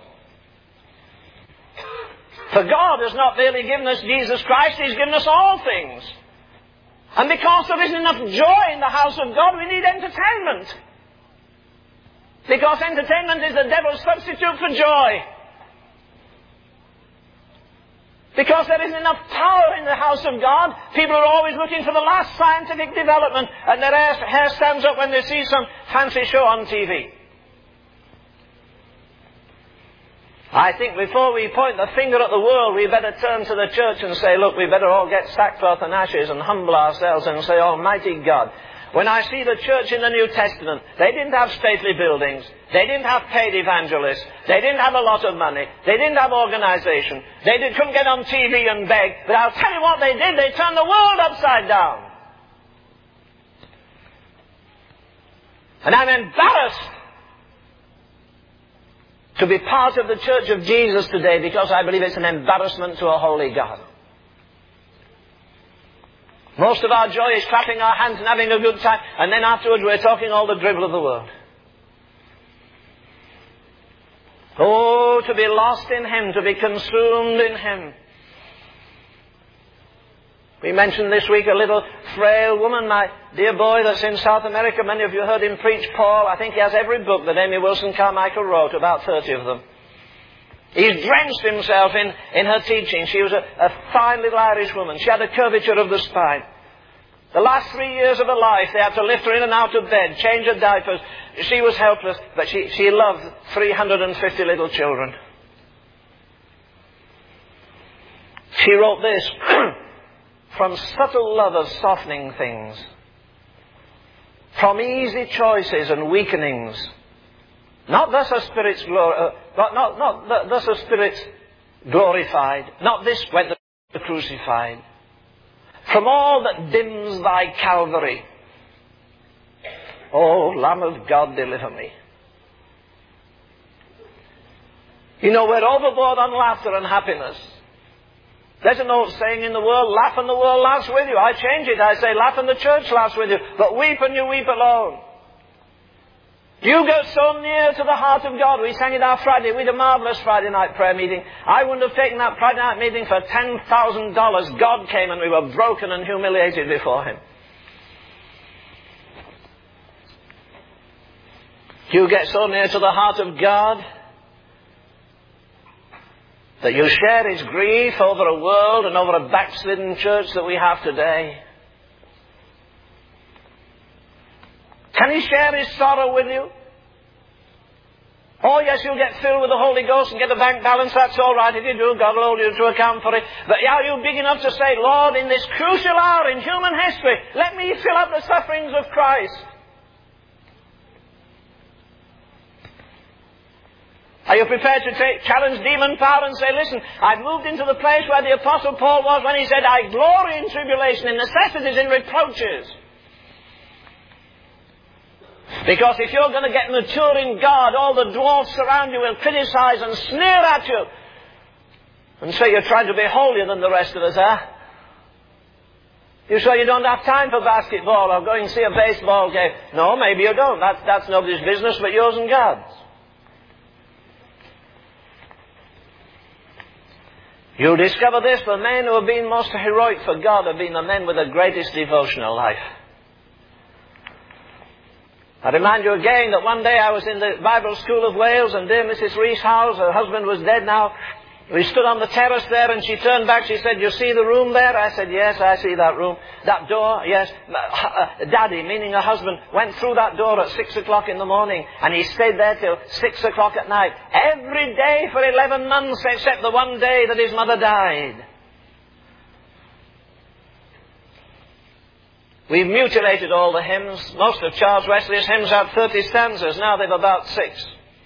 For God has not merely given us Jesus Christ, He's given us all things. And because there isn't enough joy in the house of God, we need entertainment. Because entertainment is the devil's substitute for joy. Because there isn't enough power in the house of God, people are always looking for the last scientific development, and their hair stands up when they see some fancy show on T V. I think before we point the finger at the world, we better turn to the church and say, look, we better all get sackcloth and ashes and humble ourselves and say, Almighty God, when I see the church in the New Testament, they didn't have stately buildings, they didn't have paid evangelists, they didn't have a lot of money, they didn't have organization, they did, couldn't get on T V and beg, but I'll tell you what they did, they turned the world upside down. And I'm embarrassed to be part of the Church of Jesus today because I believe it's an embarrassment to a holy God. Most of our joy is clapping our hands and having a good time, and then afterwards we're talking all the drivel of the world. Oh, to be lost in Him, to be consumed in Him. We mentioned this week a little frail woman, my dear boy that's in South America. Many of you heard him preach, Paul. I think he has every book that Amy Wilson Carmichael wrote, about thirty of them. He's drenched himself in, in her teaching. She was a, a fine little Irish woman. She had a curvature of the spine. The last three years of her life, they had to lift her in and out of bed, change her diapers. She was helpless, but she, she loved three hundred fifty little children. She wrote this, from subtle love of softening things, from easy choices and weakenings, not thus are spirits glor- uh, not, not, not th- thus are spirits glorified, not this went the crucified. From all that dims thy Calvary, O Lamb of God, deliver me. You know, we're overboard on laughter and happiness. There's an old saying in the world, laugh and the world laughs with you. I change it. I say, laugh and the church laughs with you. But weep and you weep alone. You go so near to the heart of God. We sang it our Friday. We had a marvelous Friday night prayer meeting. I wouldn't have taken that Friday night meeting for ten thousand dollars. God came and we were broken and humiliated before Him. You get so near to the heart of God that you share His grief over a world and over a backslidden church that we have today. Can He share His sorrow with you? Oh yes, you'll get filled with the Holy Ghost and get a bank balance, that's all right. If you do, God will hold you to account for it. But are you big enough to say, Lord, in this crucial hour in human history, let me fill up the sufferings of Christ? Are you prepared to take, challenge demon power and say, listen, I've moved into the place where the Apostle Paul was when he said, I glory in tribulation, in necessities, in reproaches. Because if you're going to get mature in God, all the dwarfs around you will criticize and sneer at you. And so you're trying to be holier than the rest of us are. You say you don't have time for basketball or going to see a baseball game. No, maybe you don't. That's, that's nobody's business but yours and God's. You'll discover this, the men who have been most heroic for God have been the men with the greatest devotional life. I remind you again that one day I was in the Bible School of Wales, and dear Missus Rees Howells, her husband was dead now. We stood on the terrace there, and she turned back. She said, "You see the room there?" I said, "Yes, I see that room." "That door?" "Yes." Daddy, meaning her husband, went through that door at six o'clock in the morning, and he stayed there till six o'clock at night. Every day for eleven months, except the one day that his mother died. We've mutilated all the hymns. Most of Charles Wesley's hymns had thirty stanzas. Now they've about six.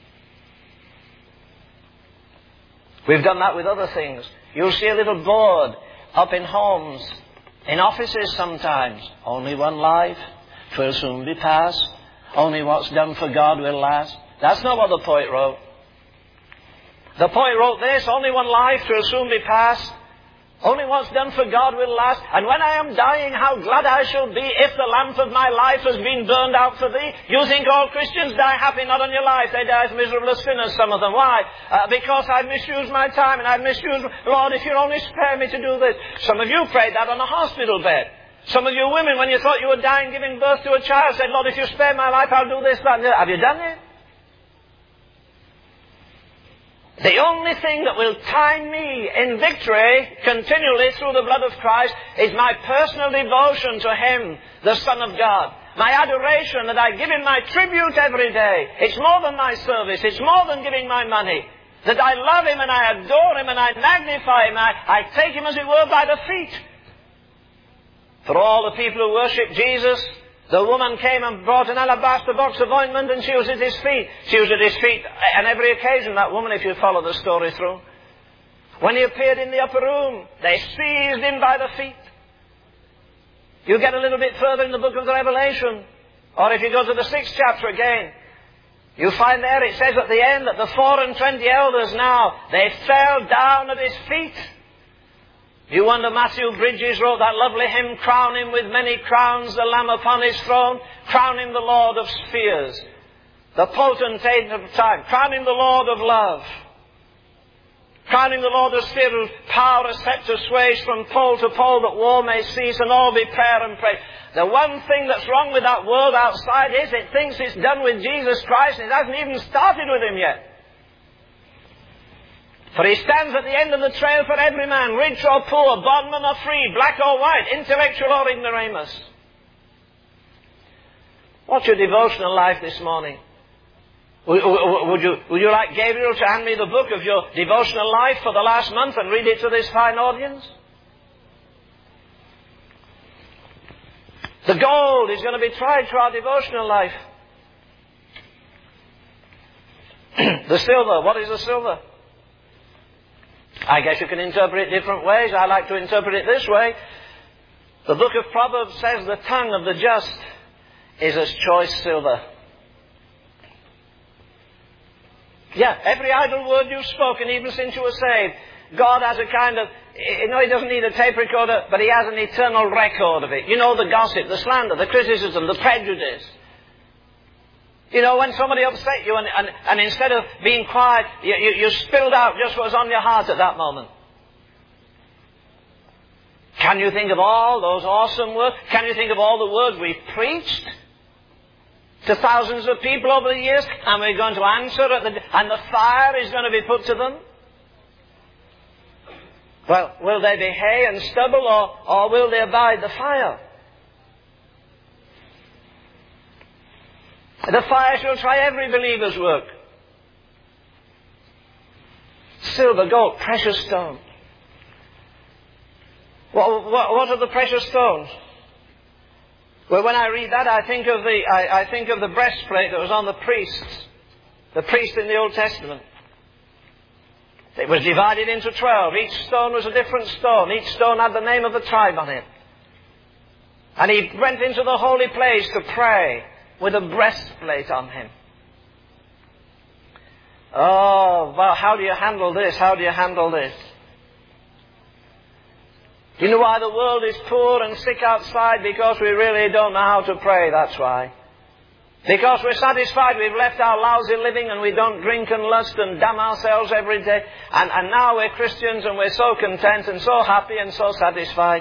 We've done that with other things. You'll see a little board up in homes, in offices sometimes. Only one life, 'twill soon be past. Only what's done for God will last. That's not what the poet wrote. The poet wrote this: only one life, 'twill soon be past. Only what's done for God will last. And when I am dying, how glad I shall be if the lamp of my life has been burned out for thee. You think all Christians die happy? Not on your life. They die as miserable as sinners, some of them. Why? Uh, because I've misused my time and I've misused... Lord, if you'll only spare me to do this. Some of you prayed that on a hospital bed. Some of you women, when you thought you were dying giving birth to a child, said, "Lord, if you spare my life, I'll do this, that, and that." Have you done it? The only thing that will tie me in victory continually through the blood of Christ is my personal devotion to Him, the Son of God. My adoration, that I give Him my tribute every day. It's more than my service. It's more than giving my money. That I love Him and I adore Him and I magnify Him. I, I take Him, as it were, by the feet. For all the people who worship Jesus, the woman came and brought an alabaster box of ointment, and she was at His feet. She was at His feet on every occasion, that woman, if you follow the story through. When He appeared in the upper room, they seized Him by the feet. You get a little bit further in the book of the Revelation, or if you go to the sixth chapter again, you find there it says at the end that the four and twenty elders now, they fell down at His feet. You wonder Matthew Bridges wrote that lovely hymn, "Crown Him with many crowns, the Lamb upon His throne. Crown Him the Lord of spheres, the potentate of time. Crown Him the Lord of love. Crown Him the Lord of spheres, whose power is set to sway from pole to pole, that war may cease and all be prayer and praise." The one thing that's wrong with that world outside is it thinks it's done with Jesus Christ, and it hasn't even started with Him yet. For He stands at the end of the trail for every man, rich or poor, bondman or free, black or white, intellectual or ignoramus. What's your devotional life this morning? Would you, would you like Gabriel to hand me the book of your devotional life for the last month and read it to this fine audience? The gold is going to be tried to our devotional life. The silver, what is the silver? I guess you can interpret it different ways. I like to interpret it this way. The book of Proverbs says the tongue of the just is as choice silver. Yeah, every idle word you've spoken, even since you were saved, God has a kind of, you know, He doesn't need a tape recorder, but He has an eternal record of it. You know, the gossip, the slander, the criticism, the prejudice. You know, when somebody upset you and, and, and instead of being quiet, you, you, you spilled out just what was on your heart at that moment. Can you think of all those awesome words? Can you think of all the words we've preached to thousands of people over the years? And we're going to answer at the, and the fire is going to be put to them? Well, will they be hay and stubble, or, or will they abide the fire? The fire shall try every believer's work. Silver, gold, precious stone. What, what, what are the precious stones? Well, when I read that, I think of the I, I think of the breastplate that was on the priests, the priests in the Old Testament. It was divided into twelve. Each stone was a different stone. Each stone had the name of the tribe on it. And he went into the holy place to pray with a breastplate on him. Oh, well, how do you handle this? How do you handle this? Do you know why the world is poor and sick outside? Because we really don't know how to pray, that's why. Because we're satisfied we've left our lousy living and we don't drink and lust and damn ourselves every day. And, and now we're Christians and we're so content and so happy and so satisfied.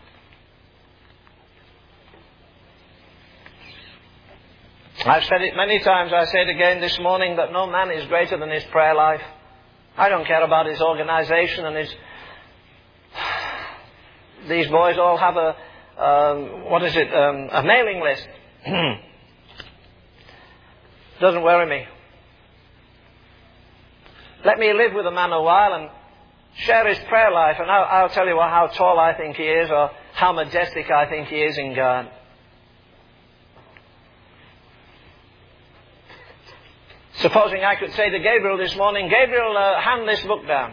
I've said it many times, I say it again this morning, that no man is greater than his prayer life. I don't care about his organization and his... These boys all have a, um, what is it, um, a mailing list. Doesn't worry me. Let me live with a man a while and share his prayer life, and I'll, I'll tell you how tall I think he is or how majestic I think he is in God. Supposing I could say to Gabriel this morning, Gabriel, uh, hand this book down.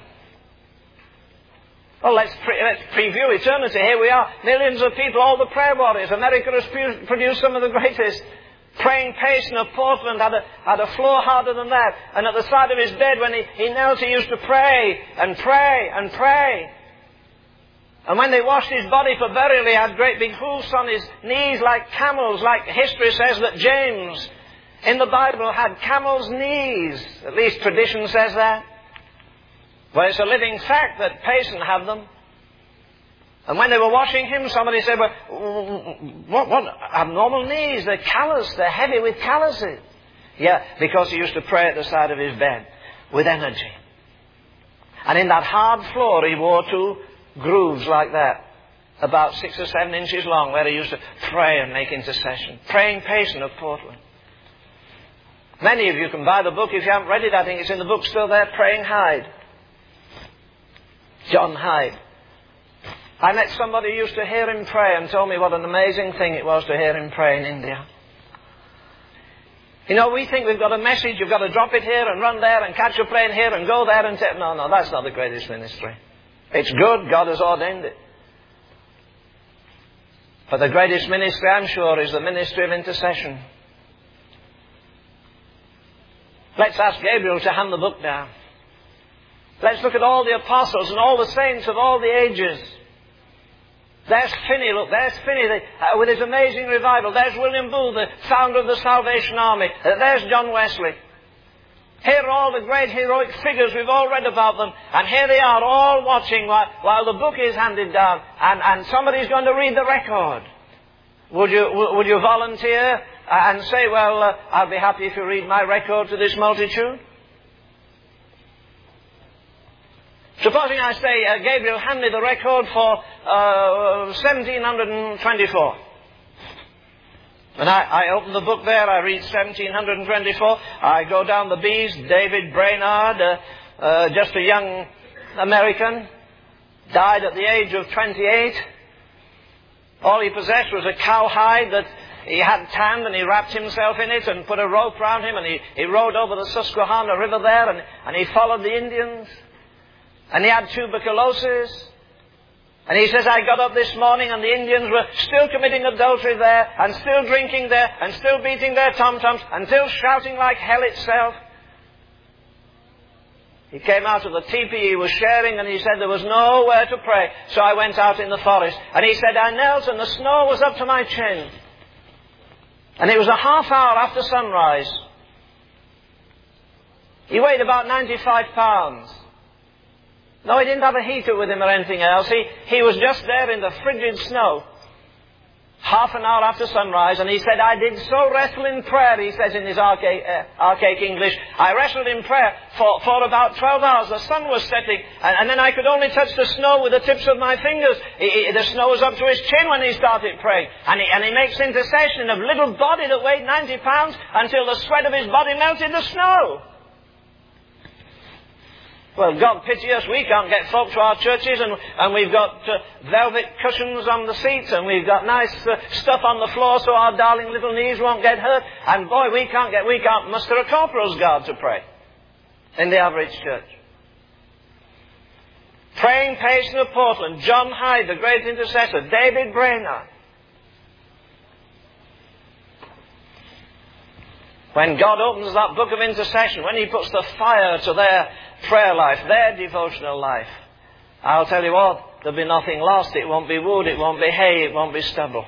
Well, let's, pre- let's preview eternity. Here we are, millions of people, all the prayer warriors. America has pu- produced some of the greatest. Praying Payson of Portland had a, had a floor harder than that. And at the side of his bed, when he, he knelt, he used to pray and pray and pray. And when they washed his body for burial, he had great big hoofs on his knees like camels, like history says that James in the Bible had camel's knees. At least tradition says that. Well, it's a living fact that Payson had them. And when they were washing him, somebody said, well, what, what abnormal knees? They're calloused. They're heavy with calluses. Yeah, because he used to pray at the side of his bed with energy. And in that hard floor, he wore two grooves like that, about six or seven inches long, where he used to pray and make intercession. Praying Payson of Portland. Many of you can buy the book. If you haven't read it, I think it's in the book still there, Praying Hyde. John Hyde. I met somebody who used to hear him pray and told me what an amazing thing it was to hear him pray in India. You know, we think we've got a message, you've got to drop it here and run there and catch a plane here and go there and take... No, no, that's not the greatest ministry. It's good, God has ordained it. But the greatest ministry, I'm sure, is the ministry of intercession. Let's ask Gabriel to hand the book down. Let's look at all the apostles and all the saints of all the ages. There's Finney, look, there's Finney the, uh, with his amazing revival. There's William Booth, the founder of the Salvation Army. Uh, there's John Wesley. Here are all the great heroic figures, we've all read about them. And here they are, all watching while, while the book is handed down. And, and somebody's going to read the record. Would you, w- would you volunteer and say, well, uh, I'll be happy if you read my record to this multitude? Supposing I say, uh, Gabriel, hand me the record for uh, seventeen twenty-four. And I, I open the book there, I read seventeen twenty-four. I go down the B's, David Brainerd, uh, uh, just a young American, died at the age of twenty-eight. All he possessed was a cowhide that he had tanned, and he wrapped himself in it and put a rope round him, and he, he rode over the Susquehanna River there, and, and he followed the Indians. And he had tuberculosis. And he says, I got up this morning and the Indians were still committing adultery there, and still drinking there, and still beating their tom-toms, and still shouting like hell itself. He came out of the teepee he was sharing, and he said there was nowhere to pray. So I went out in the forest. And he said, I knelt and the snow was up to my chin. And it was a half hour after sunrise. He weighed about ninety-five pounds. No, he didn't have a heater with him or anything else. He, he was just there in the frigid snow. Half an hour after sunrise, and he said, I did so wrestle in prayer, he says in his archaic, uh, archaic English. I wrestled in prayer for, for about twelve hours. The sun was setting, and, and then I could only touch the snow with the tips of my fingers. He, he, the snow was up to his chin when he started praying. And he, and he makes intercession of little body that weighed ninety pounds until the sweat of his body melted the snow. Well, God pity us, we can't get folk to our churches, and, and we've got uh, velvet cushions on the seats, and we've got nice uh, stuff on the floor so our darling little knees won't get hurt. And boy, we can't get, we can't muster a corporal's guard to pray in the average church. Praying Payson of Portland, John Hyde, the great intercessor, David Brainerd. When God opens that book of intercession, when He puts the fire to their prayer life, their devotional life, I'll tell you what, there'll be nothing lost. It won't be wood, it won't be hay, it won't be stubble.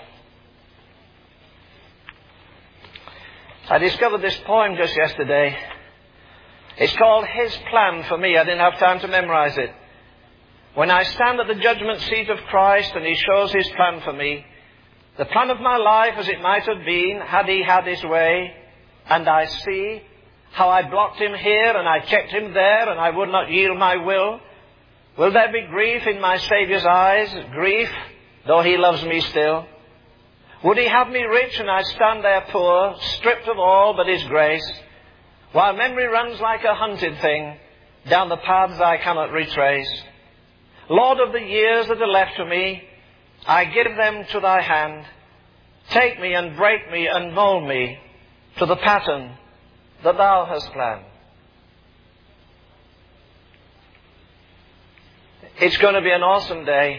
I discovered this poem just yesterday. It's called His Plan for Me. I didn't have time to memorize it. When I stand at the judgment seat of Christ and He shows His plan for me, the plan of my life as it might have been had He had His way, and I see how I blocked Him here and I checked Him there and I would not yield my will, will there be grief in my Saviour's eyes? Grief, though He loves me still? Would He have me rich and I stand there poor, stripped of all but His grace, while memory runs like a hunted thing down the paths I cannot retrace? Lord of the years that are left to me, I give them to Thy hand. Take me and break me and mold me to the pattern that Thou hast planned. It's going to be an awesome day.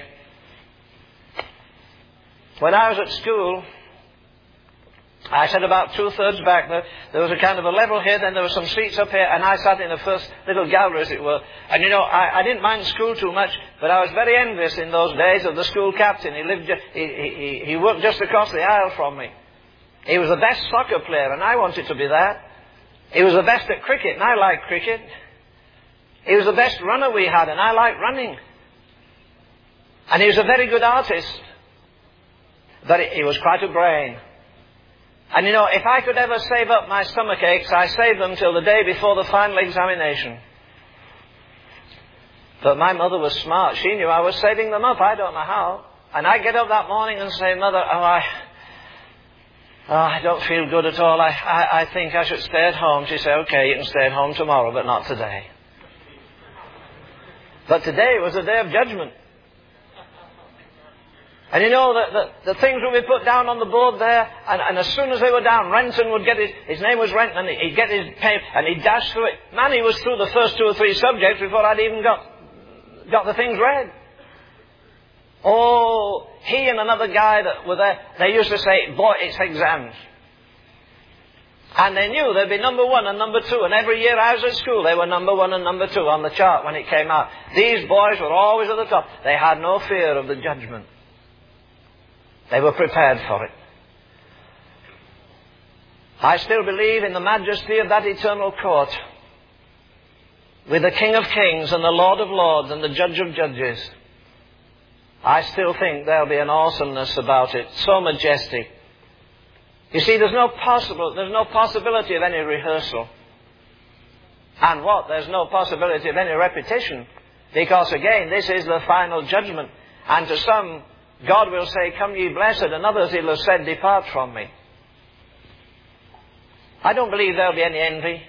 When I was at school, I sat about two-thirds back. There, there was a kind of a level here, then there were some seats up here, and I sat in the first little gallery, as it were. And, you know, I, I didn't mind school too much, but I was very envious in those days of the school captain. He lived, ju- he, he, he worked just across the aisle from me. He was the best soccer player, and I wanted to be that. He was the best at cricket, and I liked cricket. He was the best runner we had, and I liked running. And he was a very good artist. But he was quite a brain. And you know, if I could ever save up my stomach aches, I saved them till the day before the final examination. But my mother was smart. She knew I was saving them up. I don't know how. And I'd get up that morning and say, Mother, oh, I, oh, I don't feel good at all. I, I, I think I should stay at home. She'd say, okay, you can stay at home tomorrow, but not today. But today was a day of judgment. And you know, the, the, the things would be put down on the board there, and, and as soon as they were down, Renton would get his, his name was Renton, and he'd get his paper, and he'd dash through it. Man, he was through the first two or three subjects before I'd even got, got the things read. Oh, he and another guy that were there, they used to say, boy, it's exams. And they knew they'd be number one and number two, and every year I was at school, they were number one and number two on the chart when it came out. These boys were always at the top. They had no fear of the judgment. They were prepared for it. I still believe in the majesty of that eternal court, with the King of Kings and the Lord of Lords and the Judge of Judges. I still think there'll be an awesomeness about it, so majestic. You see, there's no possible, there's no possibility of any rehearsal. And what? There's no possibility of any repetition, because again, this is the final judgment. And to some, God will say, come ye blessed, and others He'll have said, depart from me. I don't believe there'll be any envy.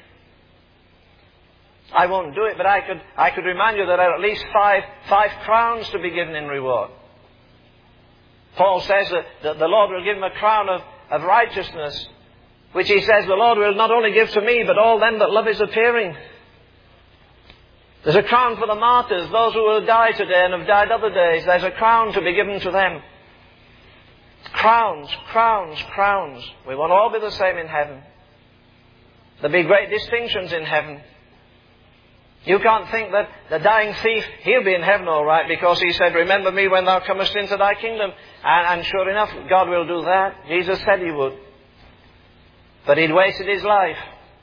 I won't do it, but I could, I could remind you that there are at least five, five crowns to be given in reward. Paul says that, that the Lord will give him a crown of, of righteousness, which he says the Lord will not only give to me, but all them that love His appearing. There's a crown for the martyrs, those who will die today and have died other days. There's a crown to be given to them. Crowns, crowns, crowns. We won't all be the same in heaven. There'll be great distinctions in heaven. You can't think that the dying thief, he'll be in heaven all right, because he said, remember me when thou comest into thy kingdom. And, and sure enough, God will do that. Jesus said He would. But he'd wasted his life.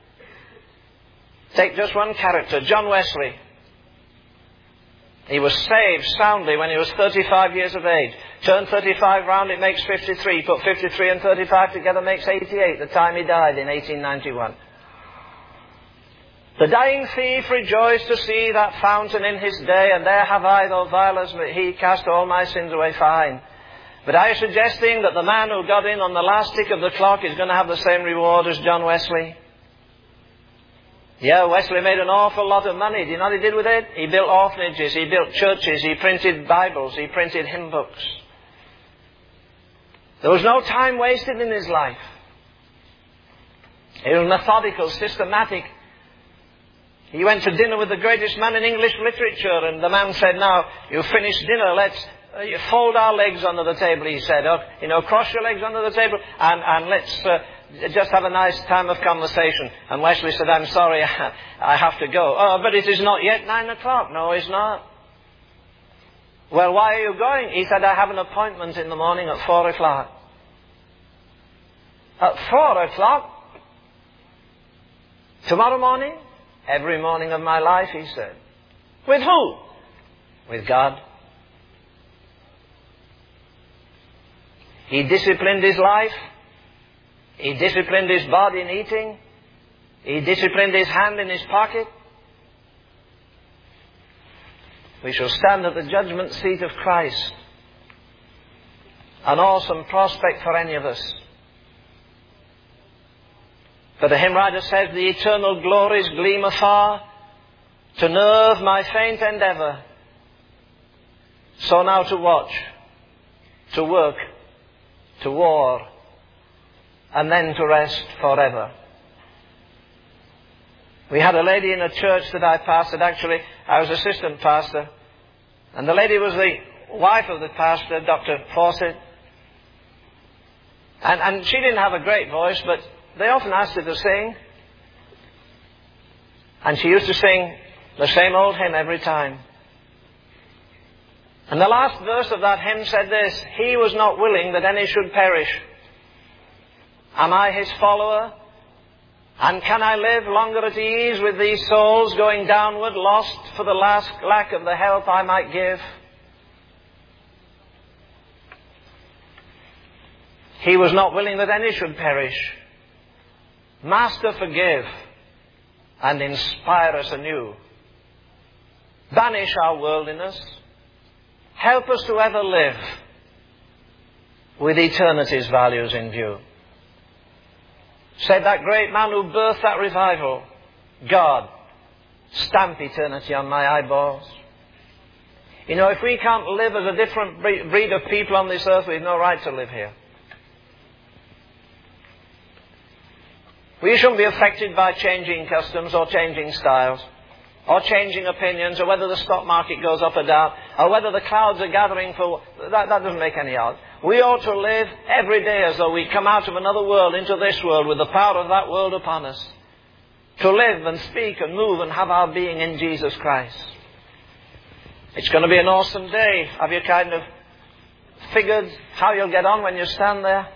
Take just one character, John Wesley. He was saved soundly when he was thirty-five years of age. Turn thirty-five round, it makes fifty-three. Put fifty-three and thirty-five together makes eighty-eight, the time he died in eighteen ninety-one. The dying thief rejoiced to see that fountain in his day, and there have I, though vile as he, cast all my sins away fine. But I am suggesting that the man who got in on the last tick of the clock is going to have the same reward as John Wesley. Yeah, Wesley made an awful lot of money. Do you know what he did with it? He built orphanages, he built churches, he printed Bibles, he printed hymn books. There was no time wasted in his life. He was methodical, systematic. He went to dinner with the greatest man in English literature, and the man said, now, you've finished dinner, let's uh, you fold our legs under the table, he said. Oh, you know, cross your legs under the table, and, and let's uh, just have a nice time of conversation. And Wesley said, I'm sorry, I have to go. Oh, but it is not yet nine o'clock. No, it's not. Well, why are you going? He said, I have an appointment in the morning at four o'clock. At four o'clock? Tomorrow morning? Every morning of my life, he said. With who? With God. He disciplined his life. He disciplined his body in eating. He disciplined his hand in his pocket. We shall stand at the judgment seat of Christ. An awesome prospect for any of us. But the hymn writer says, the eternal glories gleam afar to nerve my faint endeavour. So now to watch, to work, to war, and then to rest forever. We had a lady in a church that I pastored. Actually, I was assistant pastor. And the lady was the wife of the pastor, Doctor Fawcett. And, and she didn't have a great voice, but they often asked her to sing. And she used to sing the same old hymn every time. And the last verse of that hymn said this, He was not willing that any should perish. Am I His follower? And can I live longer at ease with these souls going downward, lost for the last lack of the help I might give? He was not willing that any should perish. Master, forgive and inspire us anew. Banish our worldliness. Help us to ever live with eternity's values in view. Said that great man who birthed that revival, God, stamp eternity on my eyeballs. You know, if we can't live as a different breed of people on this earth, we've no right to live here. We shouldn't be affected by changing customs or changing styles or changing opinions or whether the stock market goes up or down or whether the clouds are gathering for... That, that doesn't make any odds. We ought to live every day as though we come out of another world into this world with the power of that world upon us. To live and speak and move and have our being in Jesus Christ. It's going to be an awesome day. Have you kind of figured how you'll get on when you stand there?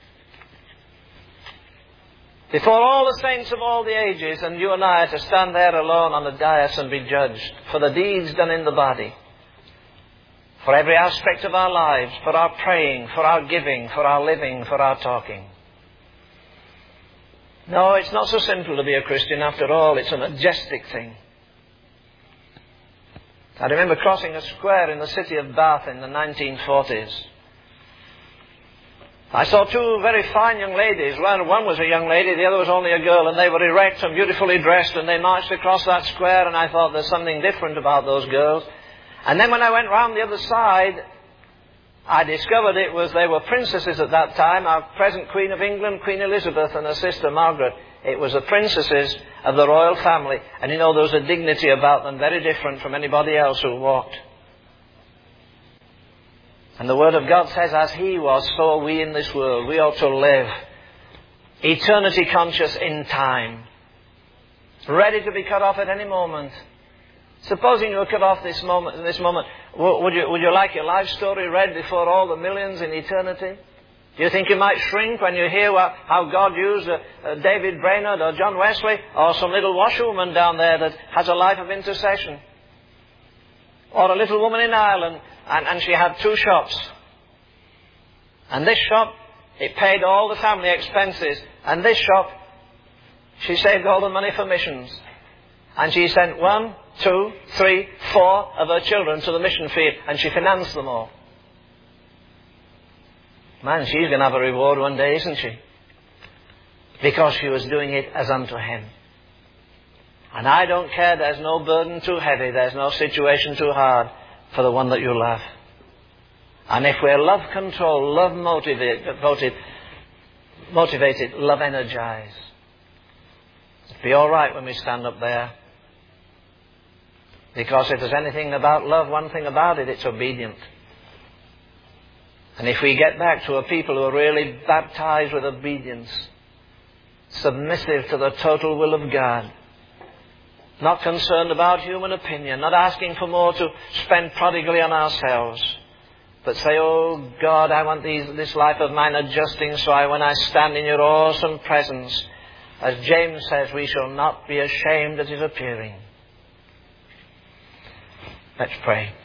Before all the saints of all the ages, and you and I are to stand there alone on the dais and be judged for the deeds done in the body, for every aspect of our lives, for our praying, for our giving, for our living, for our talking. No, it's not so simple to be a Christian after all. It's a majestic thing. I remember crossing a square in the city of Bath in the nineteen forties. I saw two very fine young ladies. One, one was a young lady, the other was only a girl, and they were erect and beautifully dressed, and they marched across that square, and I thought there's something different about those girls. And then when I went round the other side, I discovered it was, they were princesses at that time, our present Queen of England, Queen Elizabeth, and her sister Margaret. It was the princesses of the royal family, and you know there was a dignity about them very different from anybody else who walked. And the Word of God says, as He was, so are we in this world. We ought to live eternity conscious in time, ready to be cut off at any moment. Supposing you were cut off this moment, in this moment, would you, would you like your life story read before all the millions in eternity? Do you think you might shrink when you hear what, how God used uh, uh, David Brainerd or John Wesley or some little washerwoman down there that has a life of intercession? Or a little woman in Ireland, and, and she had two shops. And this shop, it paid all the family expenses. And this shop, she saved all the money for missions. And she sent one, two, three, four of her children to the mission field, and she financed them all. Man, she's going to have a reward one day, isn't she? Because she was doing it as unto Him. And I don't care, there's no burden too heavy, there's no situation too hard for the one that you love. And if we're love controlled, love motivated, motivated, love energized, it'll be all right when we stand up there. Because if there's anything about love, one thing about it, it's obedient. And if we get back to a people who are really baptized with obedience, submissive to the total will of God, Not concerned about human opinion, not asking for more to spend prodigally on ourselves, but say, oh God, I want these, this life of mine adjusting so I, when I stand in your awesome presence, as James says, we shall not be ashamed at his appearing. Let's pray.